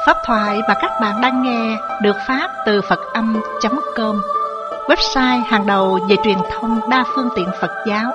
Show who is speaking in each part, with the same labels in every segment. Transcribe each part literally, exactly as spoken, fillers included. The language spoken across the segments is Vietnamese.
Speaker 1: Pháp thoại mà các bạn đang nghe được phát từ Phật Âm chấm com, website hàng đầu về truyền thông đa phương tiện Phật giáo.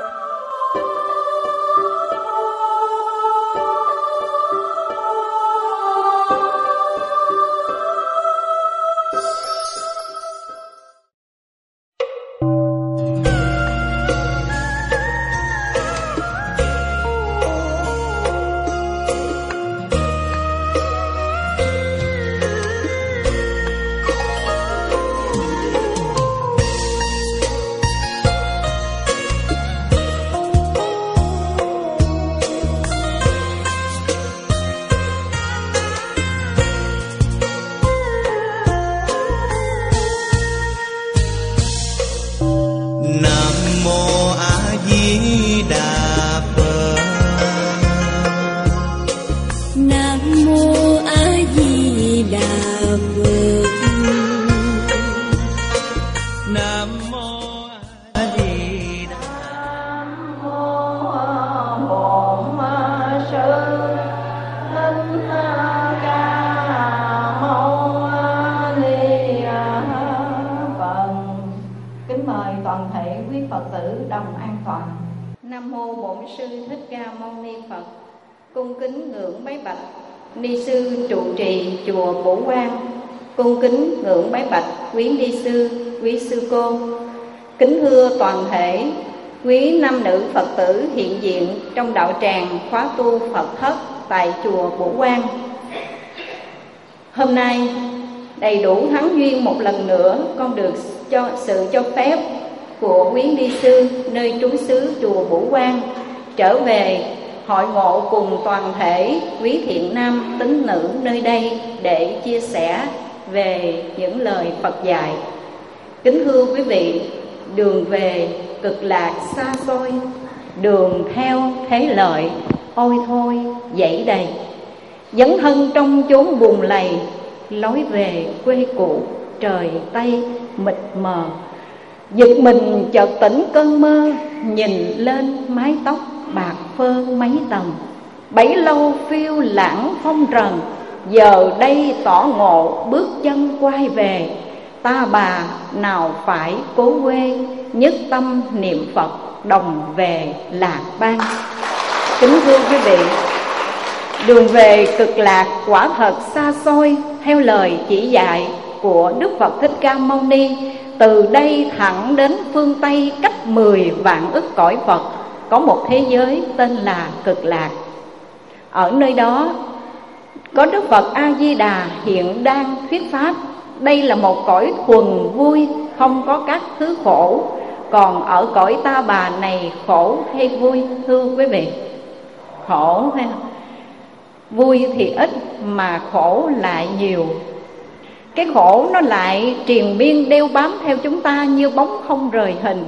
Speaker 2: Cung kính ngưỡng bái bạch ni sư trụ trì chùa Bổ Quang, cung kính ngưỡng bái bạch quý ni sư, quý sư cô, kính thưa toàn thể quý nam nữ Phật tử hiện diện trong đạo tràng khóa tu Phật thất tại chùa Bổ Quang. Hôm nay đầy đủ thắng duyên một lần nữa, con được cho sự cho phép của quý ni sư nơi trú xứ chùa Bổ Quang trở về hội ngộ cùng toàn thể quý thiện nam tín nữ nơi đây để chia sẻ về những lời Phật dạy. Kính thưa quý vị, đường về cực lạc xa xôi, đường theo thế lợi ôi thôi dãy đầy, dấn thân trong chốn bùn lầy, lối về quê cũ trời Tây mịt mờ. Giật mình chợt tỉnh cơn mơ, nhìn lên mái tóc bạc phơ mấy tầng, bấy lâu phiêu lãng phong trần, giờ đây tỏ ngộ bước chân quay về. Ta bà nào phải cố quê, nhất tâm niệm Phật đồng về lạc bang. Kính thưa quý vị, đường về cực lạc quả thật xa xôi. Theo lời chỉ dạy của Đức Phật Thích Ca Mâu Ni, từ đây thẳng đến phương Tây cách mười vạn ức cõi Phật có một thế giới tên là cực lạc. Ở nơi đó có Đức Phật A Di Đà hiện đang thuyết pháp. Đây là một cõi thuần vui, không có các thứ khổ. Còn ở cõi ta bà này khổ hay vui thưa quý vị? Khổ hay không? Vui thì ít mà khổ lại nhiều. Cái khổ nó lại triền miên đeo bám theo chúng ta như bóng không rời hình.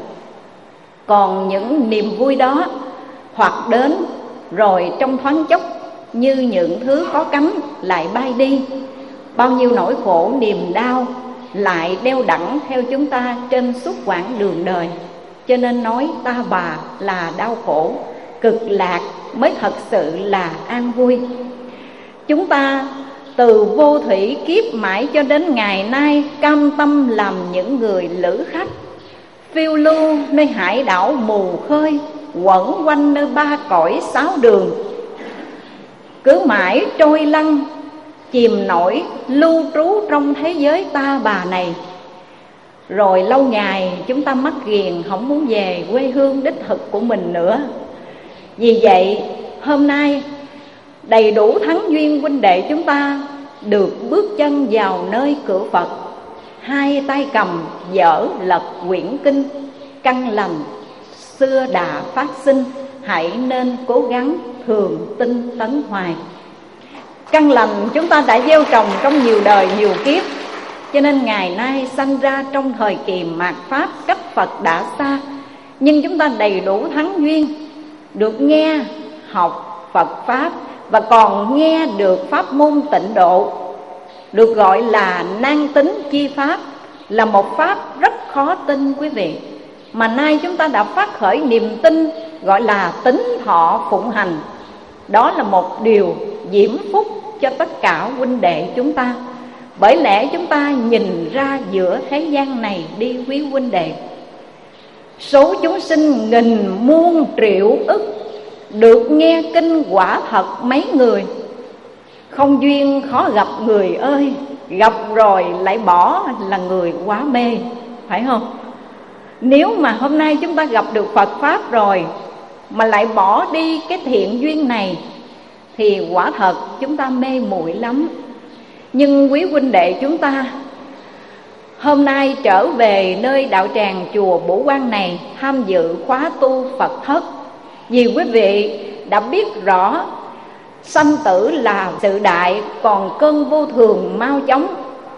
Speaker 2: Còn những niềm vui đó hoặc đến rồi trong thoáng chốc như những thứ có cánh lại bay đi. Bao nhiêu nỗi khổ niềm đau lại đeo đẳng theo chúng ta trên suốt quãng đường đời. Cho nên nói ta bà là đau khổ, cực lạc mới thật sự là an vui. Chúng ta từ vô thủy kiếp mãi cho đến ngày nay cam tâm làm những người lữ khách, phiêu lưu nơi hải đảo mù khơi, quẩn quanh nơi ba cõi sáu đường. Cứ mãi trôi lăn, chìm nổi, lưu trú trong thế giới ta bà này. Rồi lâu ngày chúng ta mắc ghiền, không muốn về quê hương đích thực của mình nữa. Vì vậy hôm nay đầy đủ thắng duyên huynh đệ chúng ta được bước chân vào nơi cửa Phật, hai tay cầm dở lật quyển kinh, căn lành xưa đã phát sinh, hãy nên cố gắng thường tinh tấn hoài. Căn lành chúng ta đã gieo trồng trong nhiều đời nhiều kiếp, cho nên ngày nay sanh ra trong thời kỳ mạt Pháp, cách Phật đã xa. Nhưng chúng ta đầy đủ thắng duyên, được nghe học Phật Pháp và còn nghe được pháp môn tịnh độ, được gọi là nan tính chi pháp, là một pháp rất khó tin quý vị. Mà nay chúng ta đã phát khởi niềm tin gọi là tín thọ phụng hành. Đó là một điều diễm phúc cho tất cả huynh đệ chúng ta. Bởi lẽ chúng ta nhìn ra giữa thế gian này đi quý huynh đệ, số chúng sinh nghìn muôn triệu ức, được nghe kinh quả thật mấy người. Không duyên khó gặp người ơi, gặp rồi lại bỏ là người quá mê, phải không? Nếu mà hôm nay chúng ta gặp được Phật Pháp rồi mà lại bỏ đi cái thiện duyên này thì quả thật chúng ta mê muội lắm. Nhưng quý huynh đệ chúng ta hôm nay trở về nơi đạo tràng chùa Bửu Quang này tham dự khóa tu Phật thất, vì quý vị đã biết rõ sanh tử là sự đại, còn cơn vô thường mau chóng.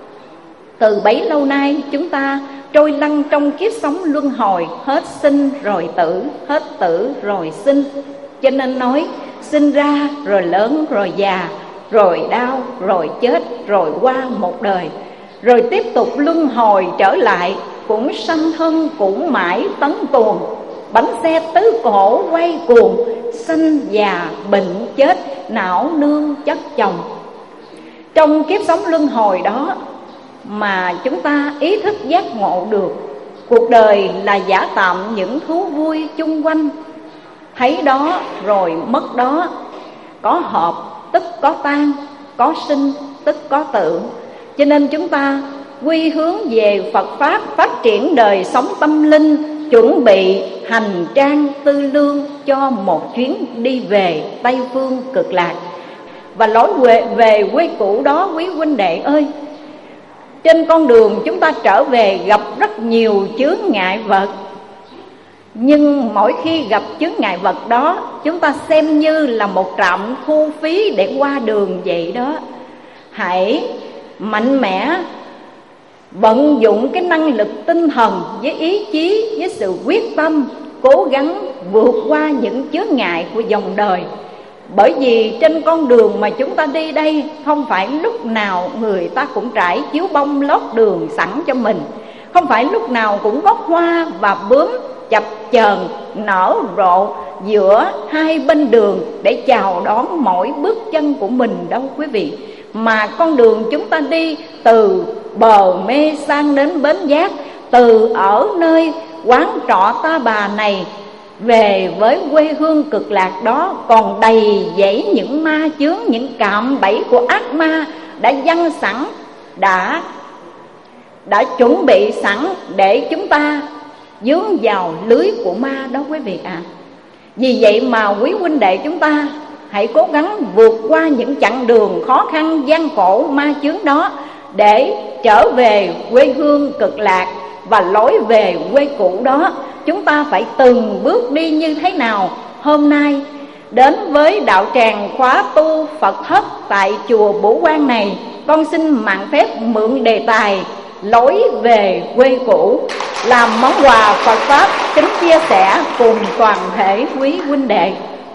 Speaker 2: Từ bấy lâu nay chúng ta trôi lăn trong kiếp sống luân hồi, hết sinh rồi tử, hết tử rồi sinh. Cho nên nói sinh ra rồi lớn rồi già, rồi đau rồi chết, rồi qua một đời, rồi tiếp tục luân hồi trở lại, cũng sanh thân cũng mãi tấn tuồng. Bánh xe tứ cổ quay cuồng, sanh già bệnh chết, não nương chất chồng. Trong kiếp sống luân hồi đó mà chúng ta ý thức giác ngộ được cuộc đời là giả tạm những thú vui chung quanh, thấy đó rồi mất đó, có hợp tức có tan, có sinh tức có tử. Cho nên chúng ta quy hướng về Phật Pháp, phát triển đời sống tâm linh, chuẩn bị hành trang tư lương cho một chuyến đi về Tây Phương Cực Lạc. Và lối về, về quê cũ đó quý huynh đệ ơi, trên con đường chúng ta trở về gặp rất nhiều chướng ngại vật. Nhưng mỗi khi gặp chướng ngại vật đó, chúng ta xem như là một trạm thu phí để qua đường vậy đó. Hãy mạnh mẽ vận dụng cái năng lực tinh thần với ý chí, với sự quyết tâm, cố gắng vượt qua những chướng ngại của dòng đời. Bởi vì trên con đường mà chúng ta đi đây, không phải lúc nào người ta cũng trải chiếu bông lót đường sẵn cho mình, không phải lúc nào cũng có hoa và bướm chập chờn nở rộ giữa hai bên đường để chào đón mỗi bước chân của mình đâu quý vị. Mà con đường chúng ta đi từ bờ mê sang đến bến giác, từ ở nơi quán trọ ta bà này về với quê hương cực lạc đó còn đầy dẫy những ma chướng, những cạm bẫy của ác ma đã giăng sẵn, đã đã chuẩn bị sẵn để chúng ta dướng vào lưới của ma đó quý vị ạ. À, vì vậy mà quý huynh đệ chúng ta hãy cố gắng vượt qua những chặng đường khó khăn gian khổ ma chướng đó để trở về quê hương cực lạc. Và lối về quê cũ đó chúng ta phải từng bước đi như thế nào. Hôm nay đến với đạo tràng khóa tu Phật thất tại chùa Bửu Quang này, con xin mạn phép mượn đề tài lối về quê cũ làm món quà Phật Pháp kính chia sẻ cùng toàn thể quý huynh đệ.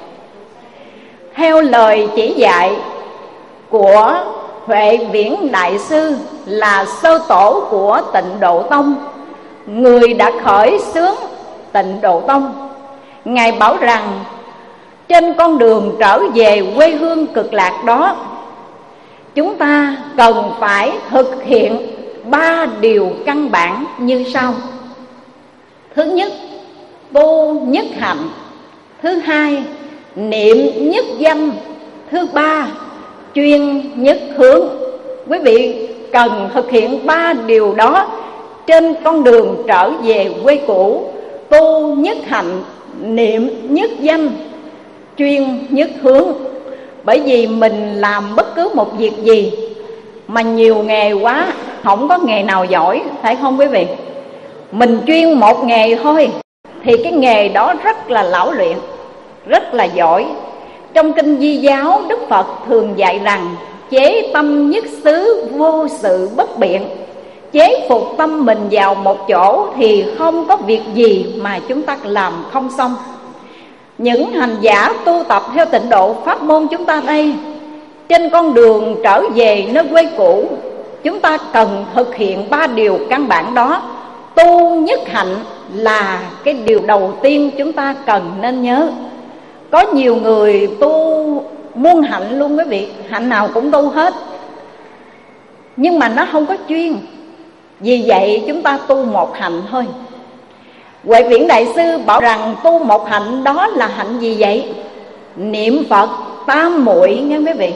Speaker 2: Theo lời chỉ dạy của Huệ Viễn Đại Sư là sơ tổ của Tịnh Độ Tông, người đã khởi xướng Tịnh Độ Tông, Ngài bảo rằng trên con đường trở về quê hương cực lạc đó, chúng ta cần phải thực hiện ba điều căn bản như sau. Thứ nhất, tu nhất hạnh. Thứ hai, niệm nhất danh. Thứ ba, chuyên nhất hướng. Quý vị cần thực hiện ba điều đó trên con đường trở về quê cũ. Tu nhất hạnh, niệm nhất danh, chuyên nhất hướng. Bởi vì mình làm bất cứ một việc gì mà nhiều nghề quá, không có nghề nào giỏi, phải không quý vị? Mình chuyên một nghề thôi thì cái nghề đó rất là lão luyện, rất là giỏi. Trong kinh Di Giáo, Đức Phật thường dạy rằng chế tâm nhất xứ, vô sự bất biện. Chế phục tâm mình vào một chỗ thì không có việc gì mà chúng ta làm không xong. Những hành giả tu tập theo tịnh độ pháp môn chúng ta đây, trên con đường trở về nơi quê cũ, chúng ta cần thực hiện ba điều căn bản đó. Tu nhất hạnh là cái điều đầu tiên chúng ta cần nên nhớ. Có nhiều người tu muôn hạnh luôn quý vị, hạnh nào cũng tu hết, nhưng mà nó không có chuyên. Vì vậy chúng ta tu một hạnh thôi. Huệ Viễn Đại Sư bảo rằng tu một hạnh đó là hạnh gì vậy? Niệm Phật tam muội nghe quý vị.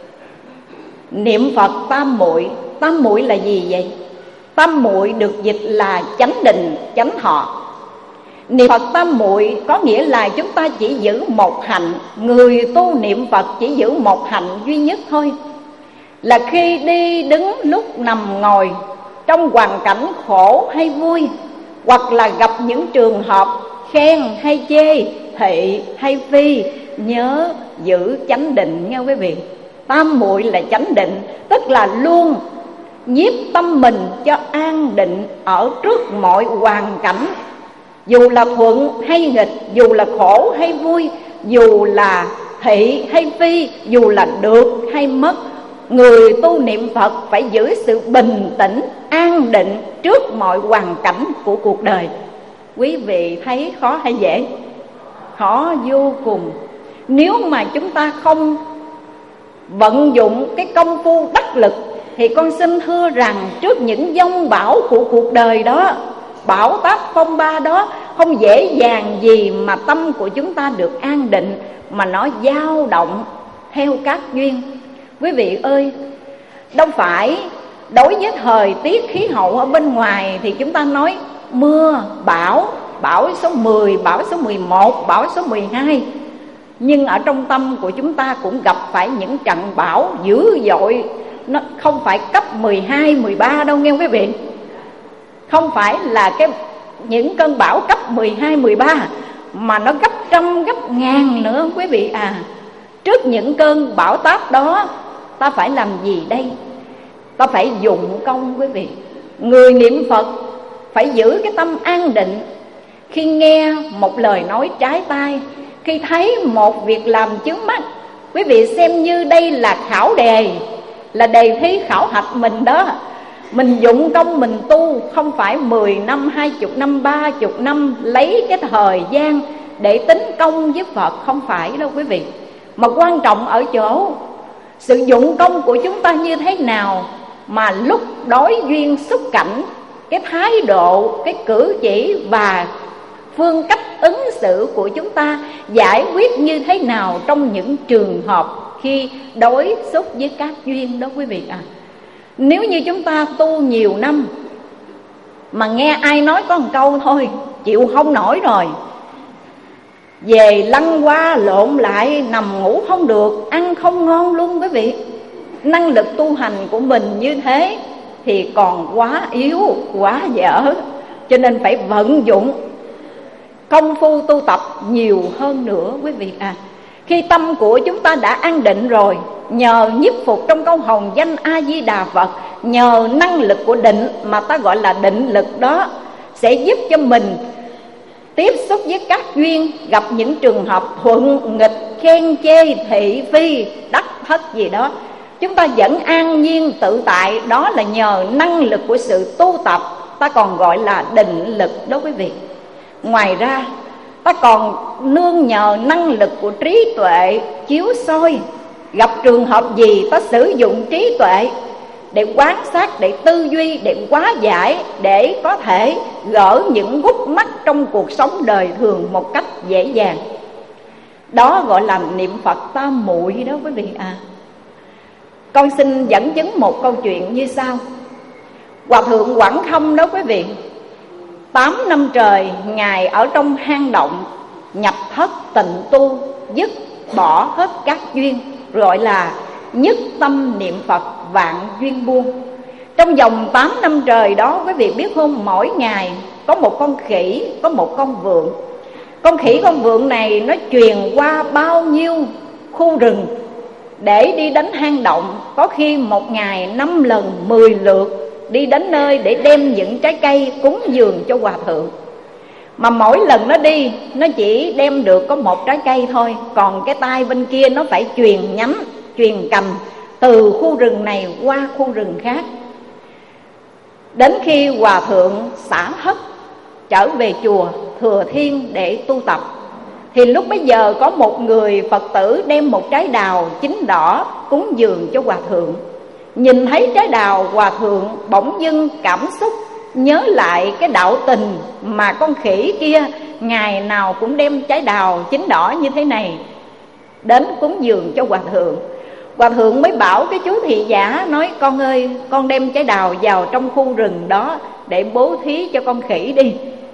Speaker 2: Niệm Phật tam muội. Tam muội là gì vậy? Tam muội được dịch là chánh định, chánh thọ. Niệm Phật tam muội có nghĩa là chúng ta chỉ giữ một hạnh. Người tu niệm Phật chỉ giữ một hạnh duy nhất thôi, là khi đi đứng, lúc nằm ngồi, trong hoàn cảnh khổ hay vui, hoặc là gặp những trường hợp khen hay chê, thị hay phi, nhớ giữ chánh định nghe quý vị. Tam muội là chánh định, tức là luôn nhiếp tâm mình cho an định ở trước mọi hoàn cảnh, dù là thuận hay nghịch, dù là khổ hay vui, dù là thị hay phi, dù là được hay mất. Người tu niệm Phật phải giữ sự bình tĩnh, an định trước mọi hoàn cảnh của cuộc đời. Quý vị thấy khó hay dễ? Khó vô cùng. Nếu mà chúng ta không vận dụng cái công phu đắc lực thì con xin thưa rằng trước những giông bão của cuộc đời đó, bão táp phong ba đó, không dễ dàng gì mà tâm của chúng ta được an định, mà nó dao động theo các duyên. Quý vị ơi, đâu phải đối với thời tiết khí hậu ở bên ngoài thì chúng ta nói mưa, bão, bão số mười, bão số mười một, bão số mười hai, nhưng ở trong tâm của chúng ta cũng gặp phải những trận bão dữ dội. Nó không phải cấp mười hai, mười ba đâu nghe quý vị. Không phải là cái những cơn bão cấp mười hai, mười ba, mà nó gấp trăm, gấp ngàn nữa quý vị à. Trước những cơn bão táp đó, ta phải làm gì đây? Ta phải dụng công quý vị. Người niệm Phật phải giữ cái tâm an định. Khi nghe một lời nói trái tai, khi thấy một việc làm chướng mắt, quý vị xem như đây là khảo đề, là đề thi khảo hạch mình đó. Mình dụng công mình tu, không phải mười năm, hai chục năm, ba chục năm lấy cái thời gian để tính công với Phật, không phải đâu quý vị. Mà quan trọng ở chỗ sự dụng công của chúng ta như thế nào, mà lúc đối duyên xúc cảnh, cái thái độ, cái cử chỉ và phương cách ứng xử của chúng ta giải quyết như thế nào trong những trường hợp khi đối xúc với các duyên đó quý vị à. Nếu như chúng ta tu nhiều năm mà nghe ai nói có một câu thôi chịu không nổi rồi, về lăn qua lộn lại, nằm ngủ không được, ăn không ngon luôn quý vị. Năng lực tu hành của mình như thế thì còn quá yếu, quá dở. Cho nên phải vận dụng công phu tu tập nhiều hơn nữa quý vị à. Khi tâm của chúng ta đã an định rồi, nhờ nhiếp phục trong câu hồng danh A-di-đà Phật, nhờ năng lực của định mà ta gọi là định lực đó, sẽ giúp cho mình tiếp xúc với các duyên, gặp những trường hợp thuận nghịch, khen chê, thị phi, đắc thất gì đó, chúng ta vẫn an nhiên tự tại. Đó là nhờ năng lực của sự tu tập, ta còn gọi là định lực đó quý vị. Ngoài ra ta còn nương nhờ năng lực của trí tuệ chiếu soi, gặp trường hợp gì ta sử dụng trí tuệ để quan sát, để tư duy, để hóa giải, để có thể gỡ những gút mắt trong cuộc sống đời thường một cách dễ dàng. Đó gọi là niệm Phật tam muội đó quý vị à. Con xin dẫn chứng một câu chuyện như sau. Hòa thượng Quảng Thông đó quý vị, Tám năm trời Ngài ở trong hang động, nhập thất tịnh tu, dứt bỏ hết các duyên, gọi là nhất tâm niệm Phật vạn duyên buông. Trong vòng tám năm trời đó quý vị biết không, mỗi ngày có một con khỉ, có một con vượn. Con khỉ con vượn này nó truyền qua bao nhiêu khu rừng để đi đến hang động. Có khi một ngày năm lần, mười lượt đi đến nơi để đem những trái cây cúng dường cho hòa thượng. Mà mỗi lần nó đi, nó chỉ đem được có một trái cây thôi, còn cái tay bên kia nó phải truyền nhánh, truyền cành từ khu rừng này qua khu rừng khác. Đến khi hòa thượng xả thất trở về chùa Thừa Thiên để tu tập, Thì lúc bấy giờ có một người Phật tử đem một trái đào chín đỏ cúng dường cho Hòa thượng. Nhìn thấy trái đào, Hòa thượng bỗng dưng cảm xúc, nhớ lại cái đạo tình mà con khỉ kia ngày nào cũng đem trái đào chín đỏ như thế này đến cúng dường cho Hòa thượng. Hòa thượng mới bảo cái chú thị giả, nói: con ơi, con đem trái đào vào trong khu rừng đó để bố thí cho con khỉ đi.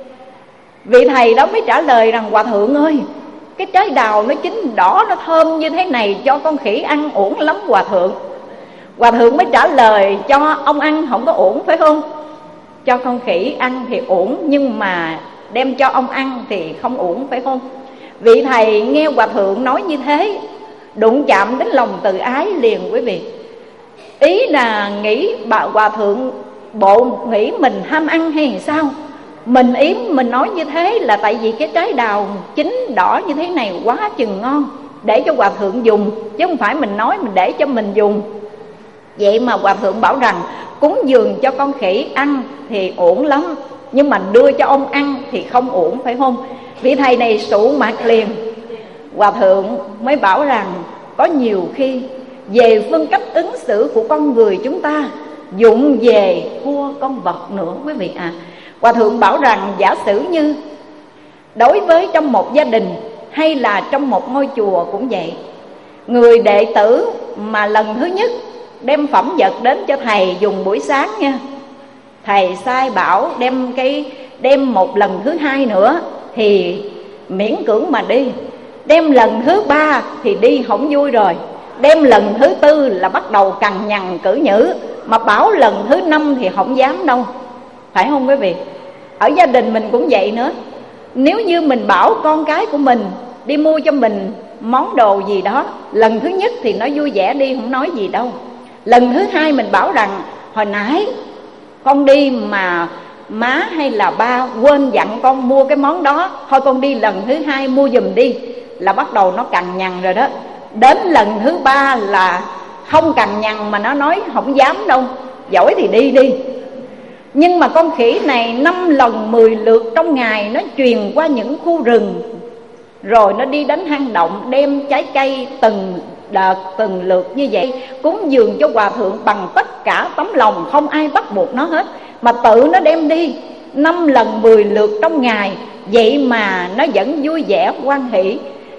Speaker 2: Vị thầy đó mới trả lời rằng: Hòa thượng ơi, cái trái đào nó chín đỏ, nó thơm như thế này, cho con khỉ ăn uổng lắm Hòa thượng. Hòa thượng mới trả lời: cho ông ăn không có uổng phải không? Cho con khỉ ăn thì uổng, nhưng mà đem cho ông ăn thì không uổng phải không? Vị thầy nghe Hòa thượng nói như thế, đụng chạm đến lòng từ ái liền quý vị. Ý là nghĩ bà Hòa thượng bộ nghĩ mình ham ăn hay sao? Mình ý mình nói như thế là tại vì cái trái đào chín đỏ như thế này quá chừng ngon, để cho Hòa thượng dùng, chứ không phải mình nói mình để cho mình dùng. Vậy mà Hòa thượng bảo rằng cúng dường cho con khỉ ăn thì uổng lắm, nhưng mà đưa cho ông ăn thì không uổng phải không? Vị thầy này sụ mặt liền. Hòa thượng mới bảo rằng có nhiều khi về phương cách ứng xử của con người chúng ta dụng về thua con vật nữa quý vị à. Hòa thượng bảo rằng giả sử như đối với trong một gia đình hay là trong một ngôi chùa cũng vậy, người đệ tử mà lần thứ nhất đem phẩm vật đến cho thầy dùng buổi sáng nha, thầy sai bảo đem cái đem một lần thứ hai nữa thì miễn cưỡng mà đi, đem lần thứ ba thì đi không vui rồi, đem lần thứ tư là bắt đầu cằn nhằn cử nhữ, mà bảo lần thứ năm thì không dám đâu, phải không quý vị? Ở gia đình mình cũng vậy nữa. Nếu như mình bảo con cái của mình đi mua cho mình món đồ gì đó, lần thứ nhất thì nó vui vẻ đi, không nói gì đâu. Lần thứ hai mình bảo rằng hồi nãy con đi mà má hay là ba quên dặn con mua cái món đó, thôi con đi lần thứ hai mua giùm đi, là bắt đầu nó cằn nhằn rồi đó. Đến lần thứ ba là không cằn nhằn mà nó nói không dám đâu, giỏi thì đi đi. Nhưng mà con khỉ này năm lần mười lượt trong ngày nó truyền qua những khu rừng, rồi nó đi đến hang động đem trái cây từng đợt từng lượt như vậy cúng dường cho Hòa thượng bằng tất cả tấm lòng, không ai bắt buộc nó hết, mà tự nó đem đi năm lần mười lượt trong ngày. Vậy mà nó vẫn vui vẻ hoan hỷ.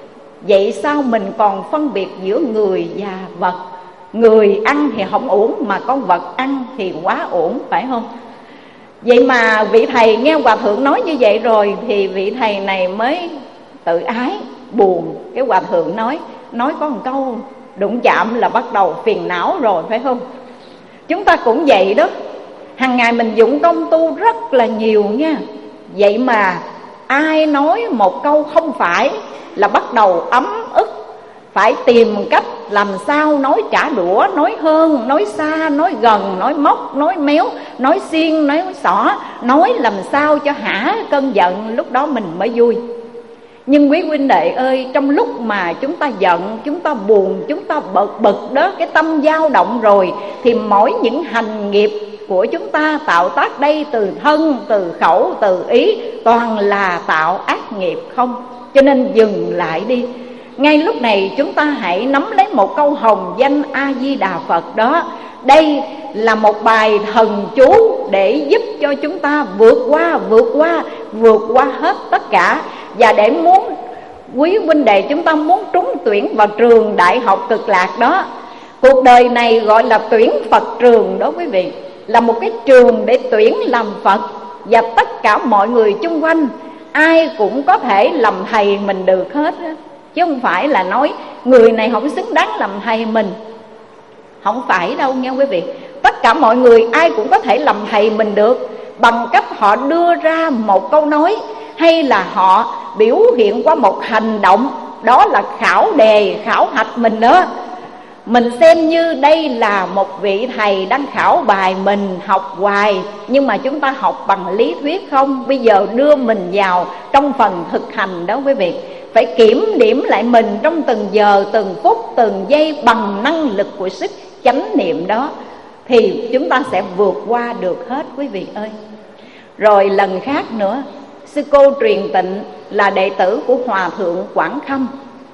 Speaker 2: Vậy sao mình còn phân biệt giữa người và vật? Người ăn thì không uổng, mà con vật ăn thì quá uổng, phải không? Vậy mà vị thầy nghe Hòa thượng nói như vậy rồi thì vị thầy này mới tự ái, buồn. Cái Hòa thượng nói Nói có một câu đụng chạm là bắt đầu phiền não rồi, phải không? Chúng ta cũng vậy đó. Hằng ngày mình dụng công tu rất là nhiều nha. Vậy mà ai nói một câu không phải là bắt đầu ấm ức, phải tìm cách làm sao nói trả đũa, nói hơn, nói xa, nói gần, nói móc, nói méo, nói xiên, nói xỏ, nói làm sao cho hả cơn giận, lúc đó mình mới vui. Nhưng quý huynh đệ ơi, trong lúc mà chúng ta giận, chúng ta buồn, chúng ta bực bực đó, cái tâm dao động rồi, thì mỗi những hành nghiệp của chúng ta tạo tác đây, từ thân, từ khẩu, từ ý, toàn là tạo ác nghiệp không. Cho nên dừng lại đi. Ngay lúc này chúng ta hãy nắm lấy một câu hồng danh A-di-đà Phật đó. Đây là một bài thần chú để giúp cho chúng ta vượt qua, vượt qua, vượt qua hết tất cả. Và để muốn quý huynh đệ chúng ta muốn trúng tuyển vào trường đại học Cực Lạc đó, cuộc đời này gọi là tuyển Phật trường đó quý vị, là một cái trường để tuyển làm Phật. Và tất cả mọi người chung quanh ai cũng có thể làm thầy mình được hết, chứ không phải là nói người này không xứng đáng làm thầy mình. Không phải đâu nha quý vị. Tất cả mọi người ai cũng có thể làm thầy mình được, bằng cách họ đưa ra một câu nói, hay là họ biểu hiện qua một hành động. Đó là khảo đề, khảo hạch mình đó. Mình xem như đây là một vị thầy đang khảo bài mình học hoài, nhưng mà chúng ta học bằng lý thuyết không. Bây giờ đưa mình vào trong phần thực hành đó quý vị. Phải kiểm điểm lại mình trong từng giờ, từng phút, từng giây bằng năng lực của sức chánh niệm đó, thì chúng ta sẽ vượt qua được hết quý vị ơi. Rồi lần khác nữa, sư cô truyền tịnh là đệ tử của Hòa thượng Quảng Khâm.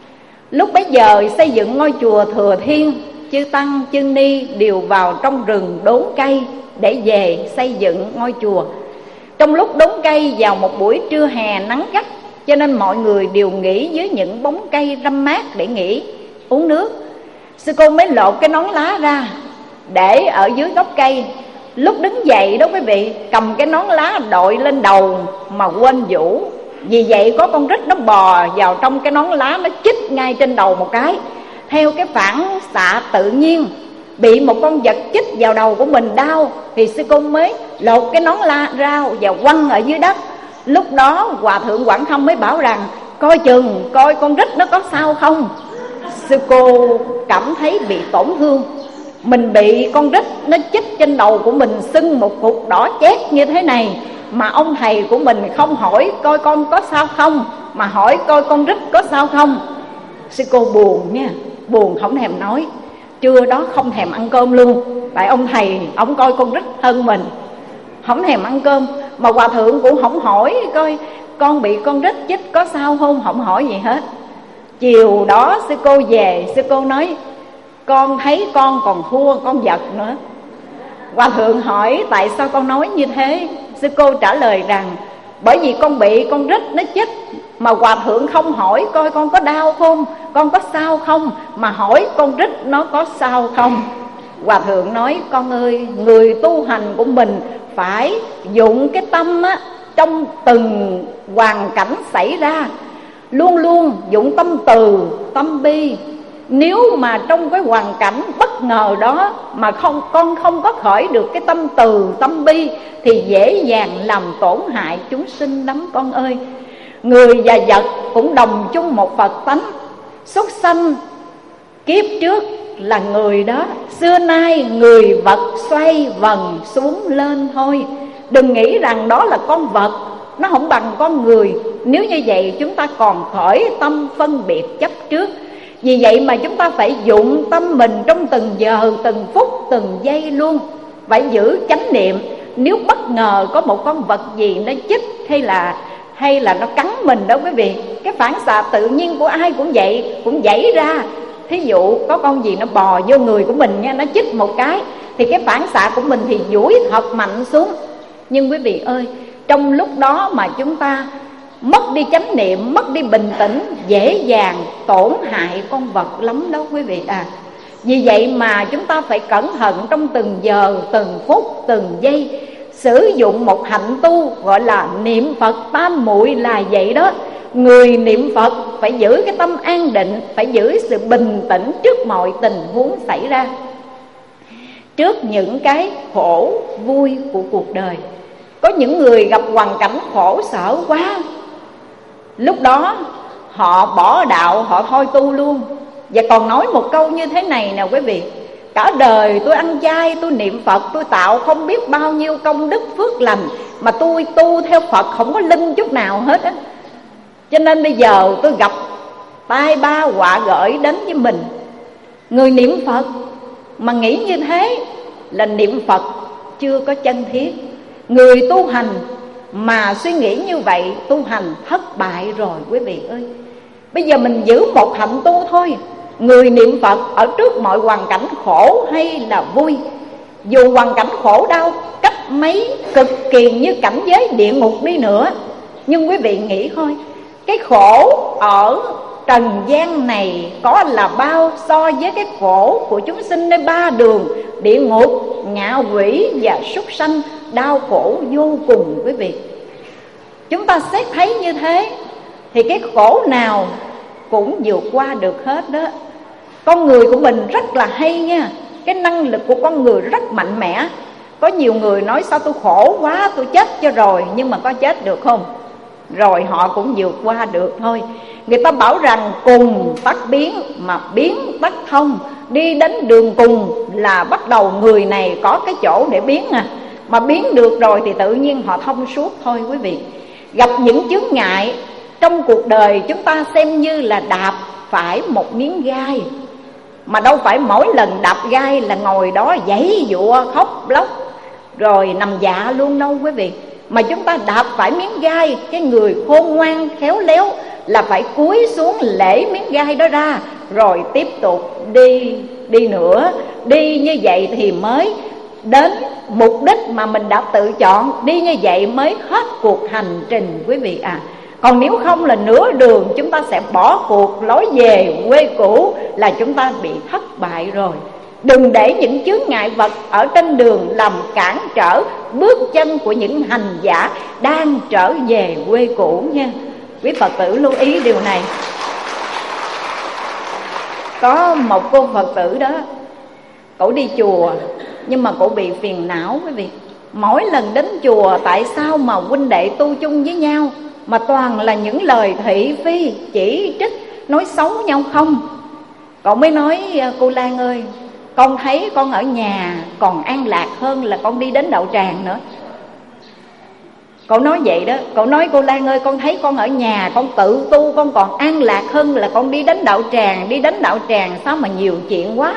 Speaker 2: Lúc bấy giờ xây dựng ngôi chùa Thừa Thiên, chư tăng chư ni đều vào trong rừng đốn cây để về xây dựng ngôi chùa. Trong lúc đốn cây vào một buổi trưa hè nắng gắt, cho nên mọi người đều nghỉ dưới những bóng cây râm mát để nghỉ uống nước. Sư cô mới lột cái nón lá ra để ở dưới gốc cây. Lúc đứng dậy đó quý vị, cầm cái nón lá đội lên đầu mà quên vũ. Vì vậy có con rít nó bò vào trong cái nón lá, nó chích ngay trên đầu một cái. Theo cái phản xạ tự nhiên, bị một con vật chích vào đầu của mình đau, thì sư cô mới lột cái nón lá ra và quăng ở dưới đất. Lúc đó Hòa thượng Quảng Khâm mới bảo rằng coi chừng, coi con rít nó có sao không. Sư cô cảm thấy bị tổn thương, mình bị con rít nó chích trên đầu của mình, sưng một cục đỏ chét như thế này, mà ông thầy của mình không hỏi coi con có sao không, mà hỏi coi con rít có sao không. Sư cô buồn nha, buồn không thèm nói. Trưa đó không thèm ăn cơm luôn, tại ông thầy ông coi con rít hơn mình, không thèm ăn cơm. Mà Hòa thượng cũng không hỏi coi con bị con rít chích có sao không, không hỏi gì hết. Chiều đó sư cô về, sư cô nói con thấy con còn thua con vật nữa. Hòa thượng hỏi tại sao con nói như thế. Sư cô trả lời rằng bởi vì con bị con rít nó chích, mà Hòa thượng không hỏi coi con có đau không, con có sao không, mà hỏi con rít nó có sao không. Hòa thượng nói con ơi, người tu hành của mình phải dụng cái tâm á, trong từng hoàn cảnh xảy ra, luôn luôn dụng tâm từ, tâm bi. Nếu mà trong cái hoàn cảnh bất ngờ đó mà không con không có khởi được cái tâm từ, tâm bi, thì dễ dàng làm tổn hại chúng sinh lắm con ơi. Người và vật cũng đồng chung một Phật tánh. Súc sanh kiếp trước là người đó, xưa nay người vật xoay vần xuống lên thôi. Đừng nghĩ rằng đó là con vật, nó không bằng con người. Nếu như vậy chúng ta còn khởi tâm phân biệt chấp trước. Vì vậy mà chúng ta phải dụng tâm mình trong từng giờ, từng phút, từng giây luôn, phải giữ chánh niệm. Nếu bất ngờ có một con vật gì nó chích hay là hay là nó cắn mình đó quý vị, cái phản xạ tự nhiên của ai cũng vậy, cũng dậy ra. Thí dụ có con gì nó bò vô người của mình nha, nó chích một cái, thì cái phản xạ của mình thì duỗi thật mạnh xuống. Nhưng quý vị ơi, trong lúc đó mà chúng ta mất đi chánh niệm, mất đi bình tĩnh, dễ dàng tổn hại con vật lắm đó quý vị à. Vì vậy mà chúng ta phải cẩn thận trong từng giờ, từng phút, từng giây. Sử dụng một hạnh tu gọi là niệm Phật tam muội là vậy đó. Người niệm Phật phải giữ cái tâm an định, phải giữ sự bình tĩnh trước mọi tình huống xảy ra, trước những cái khổ vui của cuộc đời. Có những người gặp hoàn cảnh khổ sở quá, lúc đó họ bỏ đạo, họ thôi tu luôn. Và còn nói một câu như thế này nè quý vị: cả đời tôi ăn chay, tôi niệm Phật, tôi tạo không biết bao nhiêu công đức phước lành, mà tôi tu theo Phật không có linh chút nào hết á. Cho nên bây giờ tôi gặp tai ba họa gởi đến với mình. Người niệm Phật mà nghĩ như thế là niệm Phật chưa có chân thiết. Người tu hành mà suy nghĩ như vậy, tu hành thất bại rồi quý vị ơi. Bây giờ mình giữ một hạnh tu thôi. Người niệm Phật ở trước mọi hoàn cảnh khổ hay là vui, dù hoàn cảnh khổ đau cách mấy, cực kỳ như cảnh giới địa ngục đi nữa, nhưng quý vị nghĩ thôi, cái khổ ở trần gian này có là bao so với cái khổ của chúng sinh nơi ba đường địa ngục, ngạ quỷ và súc sanh, đau khổ vô cùng quý vị. Chúng ta xét thấy như thế thì cái khổ nào cũng vượt qua được hết đó. Con người của mình rất là hay nha, cái năng lực của con người rất mạnh mẽ. Có nhiều người nói sao tôi khổ quá, tôi chết cho rồi, nhưng mà có chết được không? Rồi họ cũng vượt qua được thôi. Người ta bảo rằng cùng tắt biến mà biến tắt thông, đi đến đường cùng là bắt đầu người này có cái chỗ để biến à. Mà biến được rồi thì tự nhiên họ thông suốt thôi quý vị. Gặp những chướng ngại trong cuộc đời, chúng ta xem như là đạp phải một miếng gai, mà đâu phải mỗi lần đạp gai là ngồi đó giãy giụa khóc lóc rồi nằm dạ luôn đâu quý vị. mà chúng ta đạp phải miếng gai, cái người khôn ngoan khéo léo là phải cúi xuống lễ miếng gai đó ra, rồi tiếp tục đi đi nữa. Đi như vậy thì mới đến mục đích mà mình đã tự chọn. Đi như vậy mới hết cuộc hành trình quý vị à. Còn nếu không là nửa đường chúng ta sẽ bỏ cuộc lối về quê cũ, là chúng ta bị thất bại rồi. Đừng để những chướng ngại vật ở trên đường làm cản trở bước chân của những hành giả đang trở về quê cũ nha. Quý Phật tử lưu ý điều này. Có một cô Phật tử đó, cổ đi chùa nhưng mà cổ bị phiền não quý vị. Mỗi lần đến chùa tại sao mà huynh đệ tu chung với nhau mà toàn là những lời thị phi, chỉ trích, nói xấu nhau không. Cậu mới nói: cô Lan ơi, con thấy con ở nhà còn an lạc hơn là con đi đến đạo tràng nữa. Cậu nói vậy đó. Cậu nói: cô Lan ơi, con thấy con ở nhà con tự tu con còn an lạc hơn là con đi đến đạo tràng. Đi đến đạo tràng sao mà nhiều chuyện quá.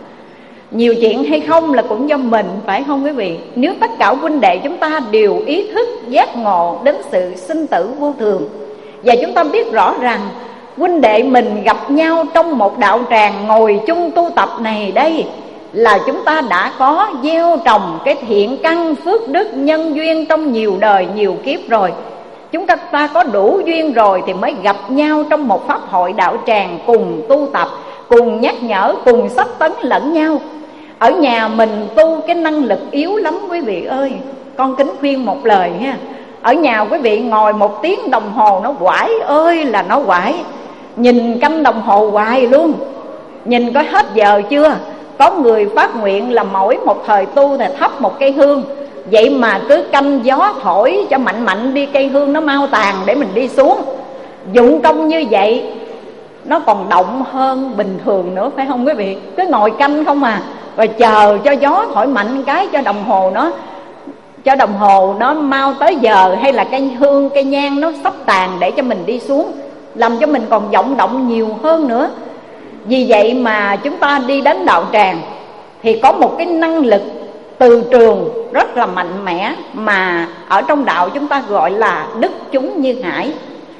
Speaker 2: Nhiều chuyện hay không là cũng do mình, phải không quý vị? Nếu tất cả huynh đệ chúng ta đều ý thức giác ngộ đến sự sinh tử vô thường, và chúng ta biết rõ rằng huynh đệ mình gặp nhau trong một đạo tràng ngồi chung tu tập này đây, là chúng ta đã có gieo trồng cái thiện căn phước đức nhân duyên trong nhiều đời nhiều kiếp rồi. Chúng ta có đủ duyên rồi thì mới gặp nhau trong một pháp hội đạo tràng, cùng tu tập, cùng nhắc nhở, cùng sách tấn lẫn nhau. Ở nhà mình tu cái năng lực yếu lắm quý vị ơi. Con kính khuyên một lời ha. Ở nhà quý vị ngồi một tiếng đồng hồ nó quải ơi là nó quải. Nhìn canh đồng hồ hoài luôn, nhìn có hết giờ chưa. Có người phát nguyện là mỗi một thời tu thì thắp một cây hương, vậy mà cứ canh gió thổi cho mạnh mạnh đi, cây hương nó mau tàn để mình đi xuống. Dụng công như vậy nó còn động hơn bình thường nữa, phải không quý vị? Cứ ngồi canh không à, rồi chờ cho gió thổi mạnh cái cho đồng hồ nó cho đồng hồ nó mau tới giờ, hay là cây hương cây nhang nó sắp tàn để cho mình đi xuống, làm cho mình còn vọng động nhiều hơn nữa. Vì vậy mà chúng ta đi đến đạo tràng thì có một cái năng lực từ trường rất là mạnh mẽ, mà ở trong đạo chúng ta gọi là đức chúng như hải.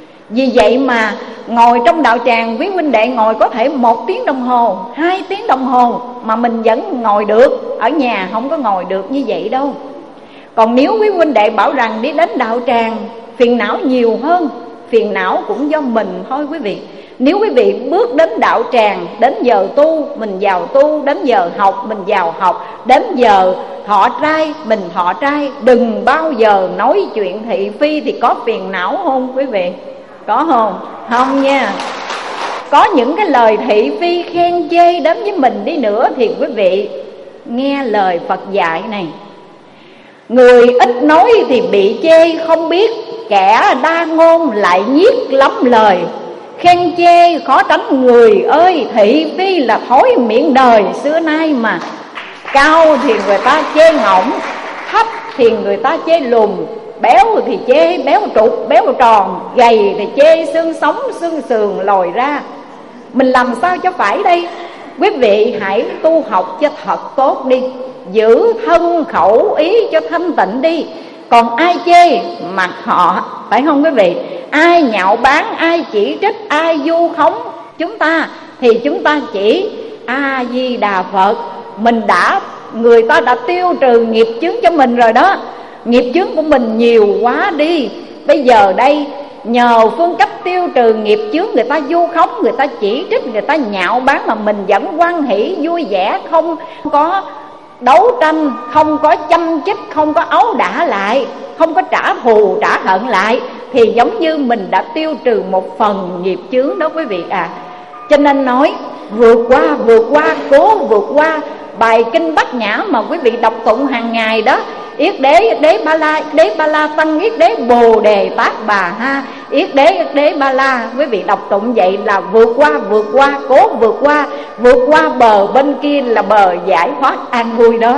Speaker 2: Vì vậy mà ngồi trong đạo tràng, quý huynh đệ ngồi có thể một tiếng đồng hồ, hai tiếng đồng hồ mà mình vẫn ngồi được. Ở nhà không có ngồi được như vậy đâu. Còn nếu quý huynh đệ bảo rằng đi đến đạo tràng phiền não nhiều hơn, phiền não cũng do mình thôi quý vị. Nếu quý vị bước đến đạo tràng, đến giờ tu mình vào tu, đến giờ học mình vào học, đến giờ thọ trai mình thọ trai. Đừng bao giờ nói chuyện thị phi. Thì có phiền não không quý vị? Có không? Không nha. Có những cái lời thị phi khen chê đến với mình đi nữa thì quý vị nghe lời Phật dạy này: người ít nói thì bị chê không biết, kẻ đa ngôn lại nhiếc lắm lời. Khen chê khó tránh người ơi, thị phi là thói miệng đời xưa nay mà. Cao thì người ta chê ngỗng, thấp thì người ta chê lùn, béo thì chê béo trục béo tròn, gầy thì chê xương sống xương sườn lồi ra. Mình làm sao cho phải đây? Quý vị hãy tu học cho thật tốt đi, giữ thân khẩu ý cho thanh tịnh đi. Còn ai chê mặc họ, phải không quý vị? Ai nhạo báng, ai chỉ trích, ai vu khống chúng ta thì chúng ta chỉ A Di Đà Phật. Mình đã người ta đã tiêu trừ nghiệp chướng cho mình rồi đó. Nghiệp chướng của mình nhiều quá đi. Bây giờ đây nhờ phương cách tiêu trừ nghiệp chướng, người ta vu khống, người ta chỉ trích, người ta nhạo báng mà mình vẫn hoan hỷ vui vẻ, không có đấu tranh, không có châm chích, không có ấu đả lại, không có trả thù trả hận lại, thì giống như mình đã tiêu trừ một phần nghiệp chướng đó quý vị à. Cho nên nói vượt qua, vượt qua, cố vượt qua. Bài kinh Bát Nhã mà quý vị đọc tụng hàng ngày đó: Yết đế, yết đế ba la, yết đế ba la tăng, yết đế bồ đề tát bà ha. Yết đế, yết đế ba la. Quý vị đọc tụng vậy là vượt qua, vượt qua, cố vượt qua. Vượt qua bờ bên kia là bờ giải thoát an vui đó.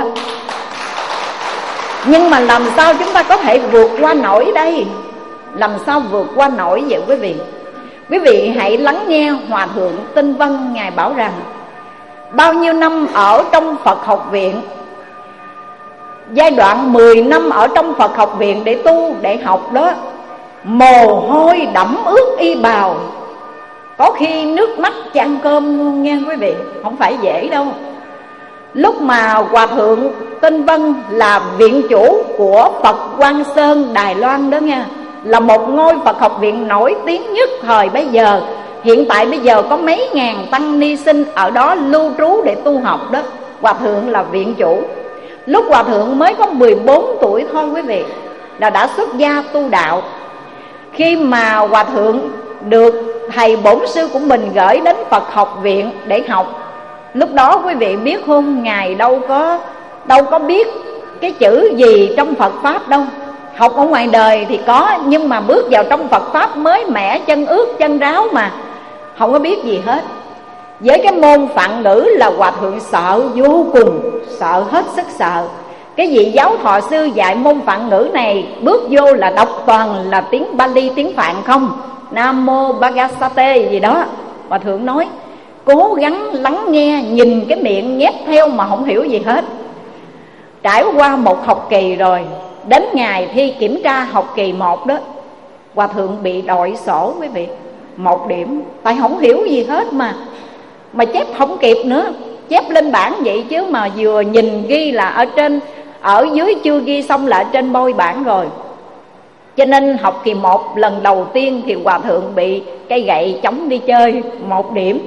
Speaker 2: Nhưng mà làm sao chúng ta có thể vượt qua nổi đây? Làm sao vượt qua nổi vậy quý vị? Quý vị hãy lắng nghe Hòa Thượng Tinh Vân. Ngài bảo rằng bao nhiêu năm ở trong Phật học viện, giai đoạn mười năm ở trong Phật học viện để tu, để học đó, mồ hôi đẫm ướt y bào, có khi nước mắt chan cơm luôn nha quý vị, không phải dễ đâu. Lúc mà Hòa Thượng Tinh Vân là viện chủ của Phật Quang Sơn Đài Loan đó nha, là một ngôi Phật học viện nổi tiếng nhất thời bấy giờ. Hiện tại bây giờ có mấy ngàn tăng ni sinh ở đó lưu trú để tu học đó. Hòa Thượng là viện chủ. Lúc Hòa Thượng mới có mười bốn tuổi thôi quý vị, là đã xuất gia tu đạo. Khi mà Hòa Thượng được thầy bổn sư của mình gửi đến Phật học viện để học, lúc đó quý vị biết không, Ngài đâu có đâu có biết cái chữ gì trong Phật Pháp đâu. Học ở ngoài đời thì có, nhưng mà bước vào trong Phật Pháp mới mẻ, chân ướt chân ráo mà không có biết gì hết. Với cái môn Phạn ngữ là Hòa Thượng sợ vô cùng, sợ hết sức sợ. Cái vị giáo thọ sư dạy môn Phạn ngữ này bước vô là đọc toàn là tiếng Bali, tiếng Phạn không, Nam Mô Bhagasate gì đó. Hòa Thượng nói cố gắng lắng nghe, nhìn cái miệng nhét theo mà không hiểu gì hết. Trải qua một học kỳ rồi, đến ngày thi kiểm tra học kỳ một đó, Hòa Thượng bị đội sổ quý vị, một điểm. Tại không hiểu gì hết mà Mà chép không kịp nữa. Chép lên bảng vậy chứ mà vừa nhìn ghi là ở trên, ở dưới chưa ghi xong là ở trên bôi bảng rồi. Cho nên học kỳ một lần đầu tiên thì Hòa Thượng bị cây gậy chống đi chơi, một điểm.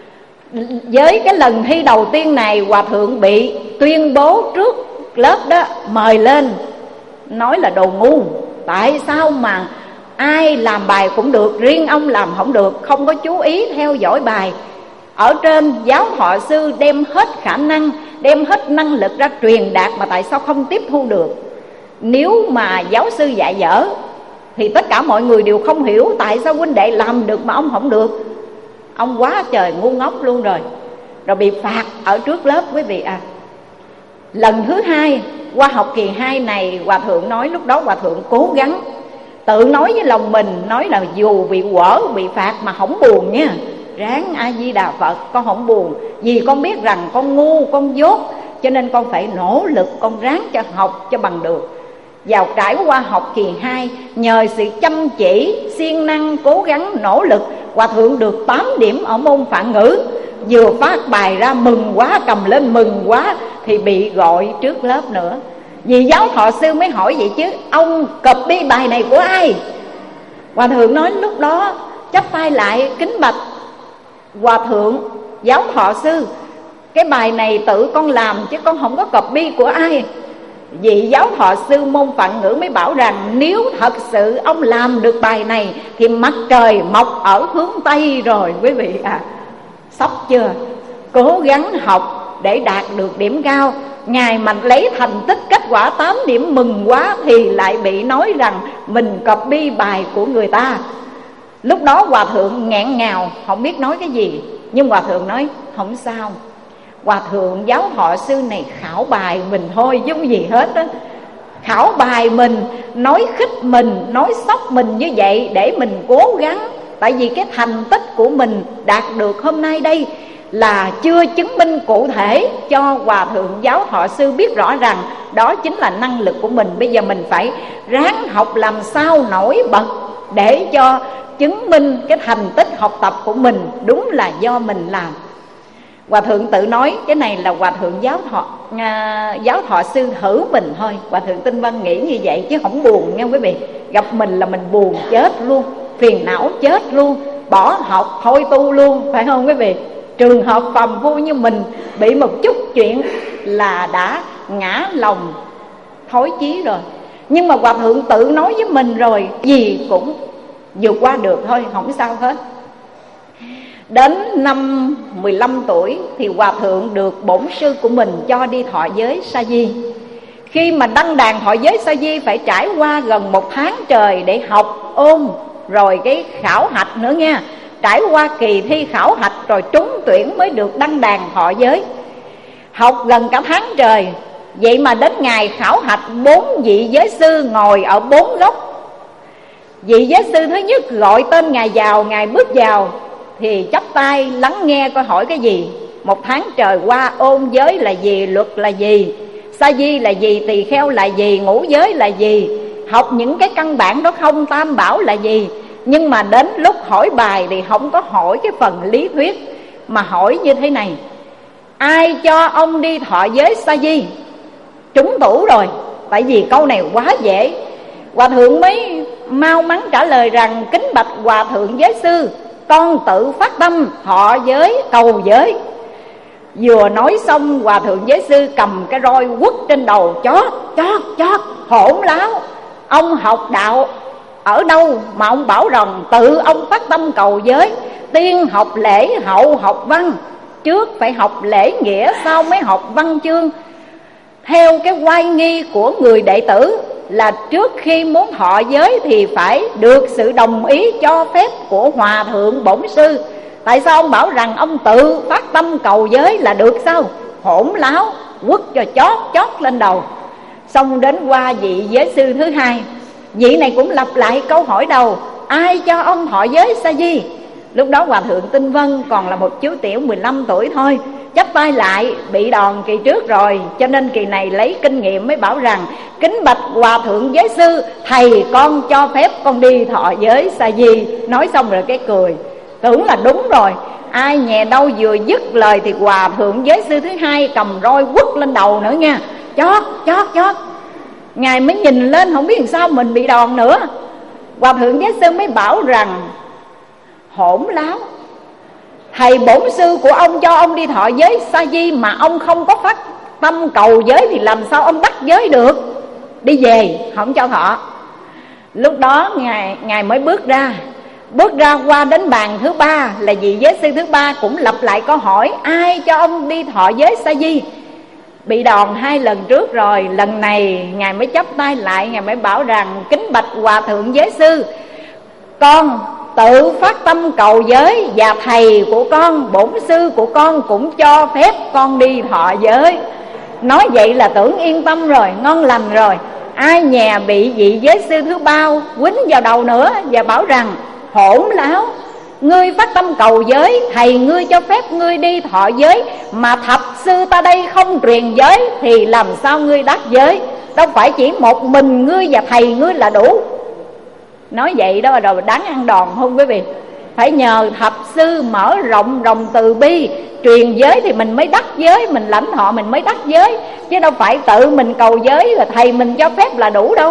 Speaker 2: Với cái lần thi đầu tiên này, Hòa Thượng bị tuyên bố trước lớp đó, mời lên nói là đồ ngu. Tại sao mà ai làm bài cũng được, riêng ông làm không được, không có chú ý theo dõi bài. Ở trên giáo thọ sư đem hết khả năng, đem hết năng lực ra truyền đạt, mà tại sao không tiếp thu được? Nếu mà giáo sư dạy dở thì tất cả mọi người đều không hiểu tại sao huynh đệ làm được mà ông không được. Ông quá trời ngu ngốc luôn rồi. Rồi bị phạt ở trước lớp quý vị à. Lần thứ hai qua học kỳ hai này, Hòa Thượng nói lúc đó Hòa Thượng cố gắng, tự nói với lòng mình, nói là dù bị quở, bị phạt mà không buồn nha. Ráng A Di Đà Phật, con không buồn, vì con biết rằng con ngu, con dốt, cho nên con phải nỗ lực, con ráng cho học cho bằng được. Vào trải qua học kỳ hai, nhờ sự chăm chỉ, siêng năng, cố gắng, nỗ lực, Hòa Thượng được tám điểm ở môn Phạn ngữ. Vừa phát bài ra mừng quá, cầm lên mừng quá, thì bị gọi trước lớp nữa. Vì giáo thọ sư mới hỏi vậy chứ, ông copy bài này của ai? Hòa Thượng nói lúc đó chắp tay lại kính bạch Hòa Thượng giáo thọ sư, cái bài này tự con làm chứ con không có copy của ai. Vị giáo thọ sư môn Phạn ngữ mới bảo rằng nếu thật sự ông làm được bài này thì mặt trời mọc ở hướng Tây rồi quý vị à. Sốc chưa? Cố gắng học để đạt được điểm cao. Ngài mà lấy thành tích kết quả tám điểm mừng quá thì lại bị nói rằng mình copy bài của người ta. Lúc đó Hòa Thượng nghẹn ngào, không biết nói cái gì. Nhưng Hòa Thượng nói không sao, Hòa Thượng giáo thọ sư này khảo bài mình thôi chứ không gì hết á. Khảo bài mình, nói khích mình, nói sốc mình như vậy để mình cố gắng. Tại vì cái thành tích của mình đạt được hôm nay đây là chưa chứng minh cụ thể cho Hòa Thượng giáo thọ sư biết rõ rằng đó chính là năng lực của mình. Bây giờ mình phải ráng học làm sao nổi bật để cho chứng minh cái thành tích học tập của mình đúng là do mình làm. Hòa Thượng tự nói cái này là Hòa Thượng giáo thọ à, giáo thọ sư thử mình thôi. Hòa Thượng Tinh Vân nghĩ như vậy chứ không buồn nha quý vị. Gặp mình là mình buồn chết luôn, phiền não chết luôn, bỏ học thôi tu luôn, phải không quý vị? Trường hợp phàm phu như mình bị một chút chuyện là đã ngã lòng thối chí rồi. Nhưng mà Hòa Thượng tự nói với mình rồi, gì cũng vượt qua được thôi, không sao hết. Đến năm mười lăm tuổi thì Hòa Thượng được bổn sư của mình cho đi thọ giới sa di. Khi mà đăng đàn thọ giới sa di phải trải qua gần một tháng trời để học ôn, rồi cái khảo hạch nữa nha. Trải qua kỳ thi khảo hạch rồi trúng tuyển mới được đăng đàn thọ giới. Học gần cả tháng trời. Vậy mà đến ngày khảo hạch, bốn vị giới sư ngồi ở bốn góc. Vị giới sư thứ nhất gọi tên Ngài vào, Ngài bước vào thì chắp tay lắng nghe coi hỏi cái gì. Một tháng trời qua ôn giới là gì, luật là gì, sa di là gì, tỳ kheo là gì, ngũ giới là gì. Học những cái căn bản đó không, tam bảo là gì. Nhưng mà đến lúc hỏi bài thì không có hỏi cái phần lý thuyết, mà hỏi như thế này: ai cho ông đi thọ giới sa di? Trúng tủ rồi, tại vì câu này quá dễ. Hòa thượng mới mau mắn trả lời rằng: kính bạch Hòa thượng giới sư, con tự phát tâm thọ giới cầu giới. Vừa nói xong, Hòa thượng giới sư cầm cái roi quất trên đầu: chót chót chót, hỗn láo, ông học đạo ở đâu mà ông bảo rằng tự ông phát tâm cầu giới? Tiên học lễ, hậu học văn, trước phải học lễ nghĩa, sau mới học văn chương. Theo cái oai nghi của người đệ tử là trước khi muốn thọ giới thì phải được sự đồng ý cho phép của Hòa thượng bổn sư. Tại sao ông bảo rằng ông tự phát tâm cầu giới là được sao? Hỗn láo, quất cho chót chót lên đầu. Xong đến qua vị giới sư thứ hai, vị này cũng lặp lại câu hỏi đầu: ai cho ông thọ giới sa di? Lúc đó Hòa thượng Tinh Vân còn là một chú tiểu mười lăm tuổi thôi, chắp tay lại, bị đòn kỳ trước rồi, cho nên kỳ này lấy kinh nghiệm mới bảo rằng: kính bạch Hòa thượng giới sư, thầy con cho phép con đi thọ giới sa di. Nói xong rồi cái cười, tưởng là đúng rồi. Ai nhè đâu vừa dứt lời thì Hòa thượng giới sư thứ hai cầm roi quất lên đầu nữa nha, chót chót chót. Ngài mới nhìn lên không biết làm sao mình bị đòn nữa. Hòa thượng giới sư mới bảo rằng: hỗn láo, thầy bổn sư của ông cho ông đi thọ giới sa di mà ông không có phát tâm cầu giới thì làm sao ông đắc giới được? Đi về, không cho thọ. Lúc đó ngài ngài mới bước ra. Bước ra qua đến bàn thứ ba là vị giới sư thứ ba cũng lặp lại câu hỏi: ai cho ông đi thọ giới sa di? Bị đòn hai lần trước rồi, lần này ngài mới chắp tay lại, ngài mới bảo rằng: kính bạch Hòa thượng giới sư, con tự phát tâm cầu giới, và thầy của con, bổn sư của con cũng cho phép con đi thọ giới. Nói vậy là tưởng yên tâm rồi, ngon lành rồi. Ai nhè bị vị giới sư thứ ba quýnh vào đầu nữa và bảo rằng: hỗn láo, ngươi phát tâm cầu giới, thầy ngươi cho phép ngươi đi thọ giới, mà thập sư ta đây không truyền giới thì làm sao ngươi đắc giới? Đâu phải chỉ một mình ngươi và thầy ngươi là đủ. Nói vậy đó rồi đáng ăn đòn không quý vị? Phải nhờ thập sư mở rộng lòng từ bi, truyền giới thì mình mới đắc giới, mình lãnh thọ mình mới đắc giới, chứ đâu phải tự mình cầu giới rồi thầy mình cho phép là đủ đâu.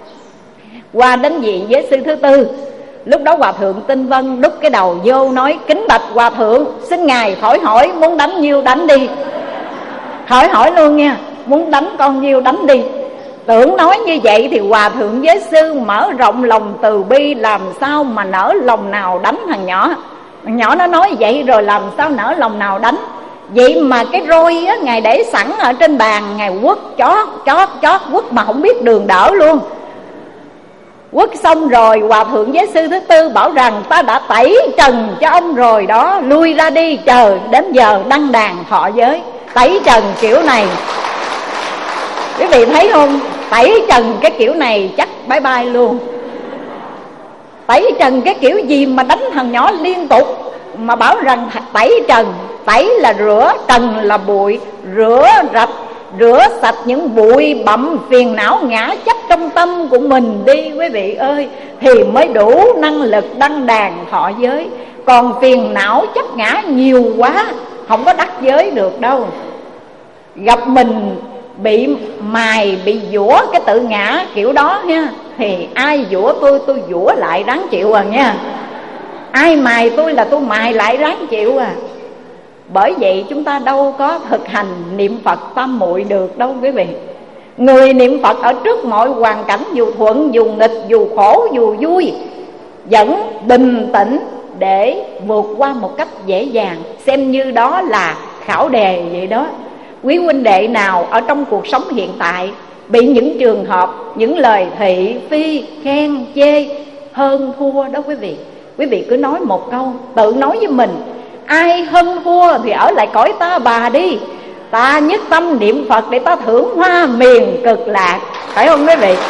Speaker 2: Qua đến vị giới sư thứ tư, lúc đó Hòa thượng Tinh Vân đút cái đầu vô nói: kính bạch Hòa thượng, xin ngài khỏi hỏi, muốn đánh nhiêu đánh đi. Khỏi hỏi luôn nha, muốn đánh con nhiêu đánh đi. Tưởng nói như vậy thì Hòa thượng giới sư mở rộng lòng từ bi, làm sao mà nỡ lòng nào đánh thằng nhỏ. Thằng nhỏ nó nói vậy rồi làm sao nỡ lòng nào đánh. Vậy mà cái roi á, ngài để sẵn ở trên bàn, ngài quất chót chót chót, quất mà không biết đường đỡ luôn. Quất xong rồi Hòa thượng giới sư thứ tư bảo rằng: ta đã tẩy trần cho ông rồi đó, lui ra đi, chờ đến giờ đăng đàn thọ giới. Tẩy trần kiểu này quý vị thấy không? Tẩy trần cái kiểu này chắc bye bye luôn. Tẩy trần cái kiểu gì mà đánh thằng nhỏ liên tục, mà bảo rằng tẩy trần. Tẩy là rửa, trần là bụi, rửa rạch, rửa sạch những bụi bặm phiền não ngã chấp trong tâm của mình đi quý vị ơi, thì mới đủ năng lực đăng đàn thọ giới. Còn phiền não chấp ngã nhiều quá, không có đắc giới được đâu. Gặp mình bị mài, bị dũa cái tự ngã kiểu đó nha, thì ai dũa tôi, tôi dũa lại ráng chịu à nha. Ai mài tôi là tôi mài lại ráng chịu à. Bởi vậy chúng ta đâu có thực hành niệm Phật tam muội được đâu quý vị. Người niệm Phật ở trước mọi hoàn cảnh, dù thuận, dù nghịch, dù khổ, dù vui, vẫn bình tĩnh để vượt qua một cách dễ dàng. Xem như đó là khảo đề vậy đó. Quý huynh đệ nào ở trong cuộc sống hiện tại bị những trường hợp, những lời thị phi, khen, chê, hơn thua đó quý vị, quý vị cứ nói một câu, tự nói với mình: ai hơn thua thì ở lại cõi ta bà đi, ta nhất tâm niệm Phật để ta thưởng hoa miền cực lạc. Phải không quý vị?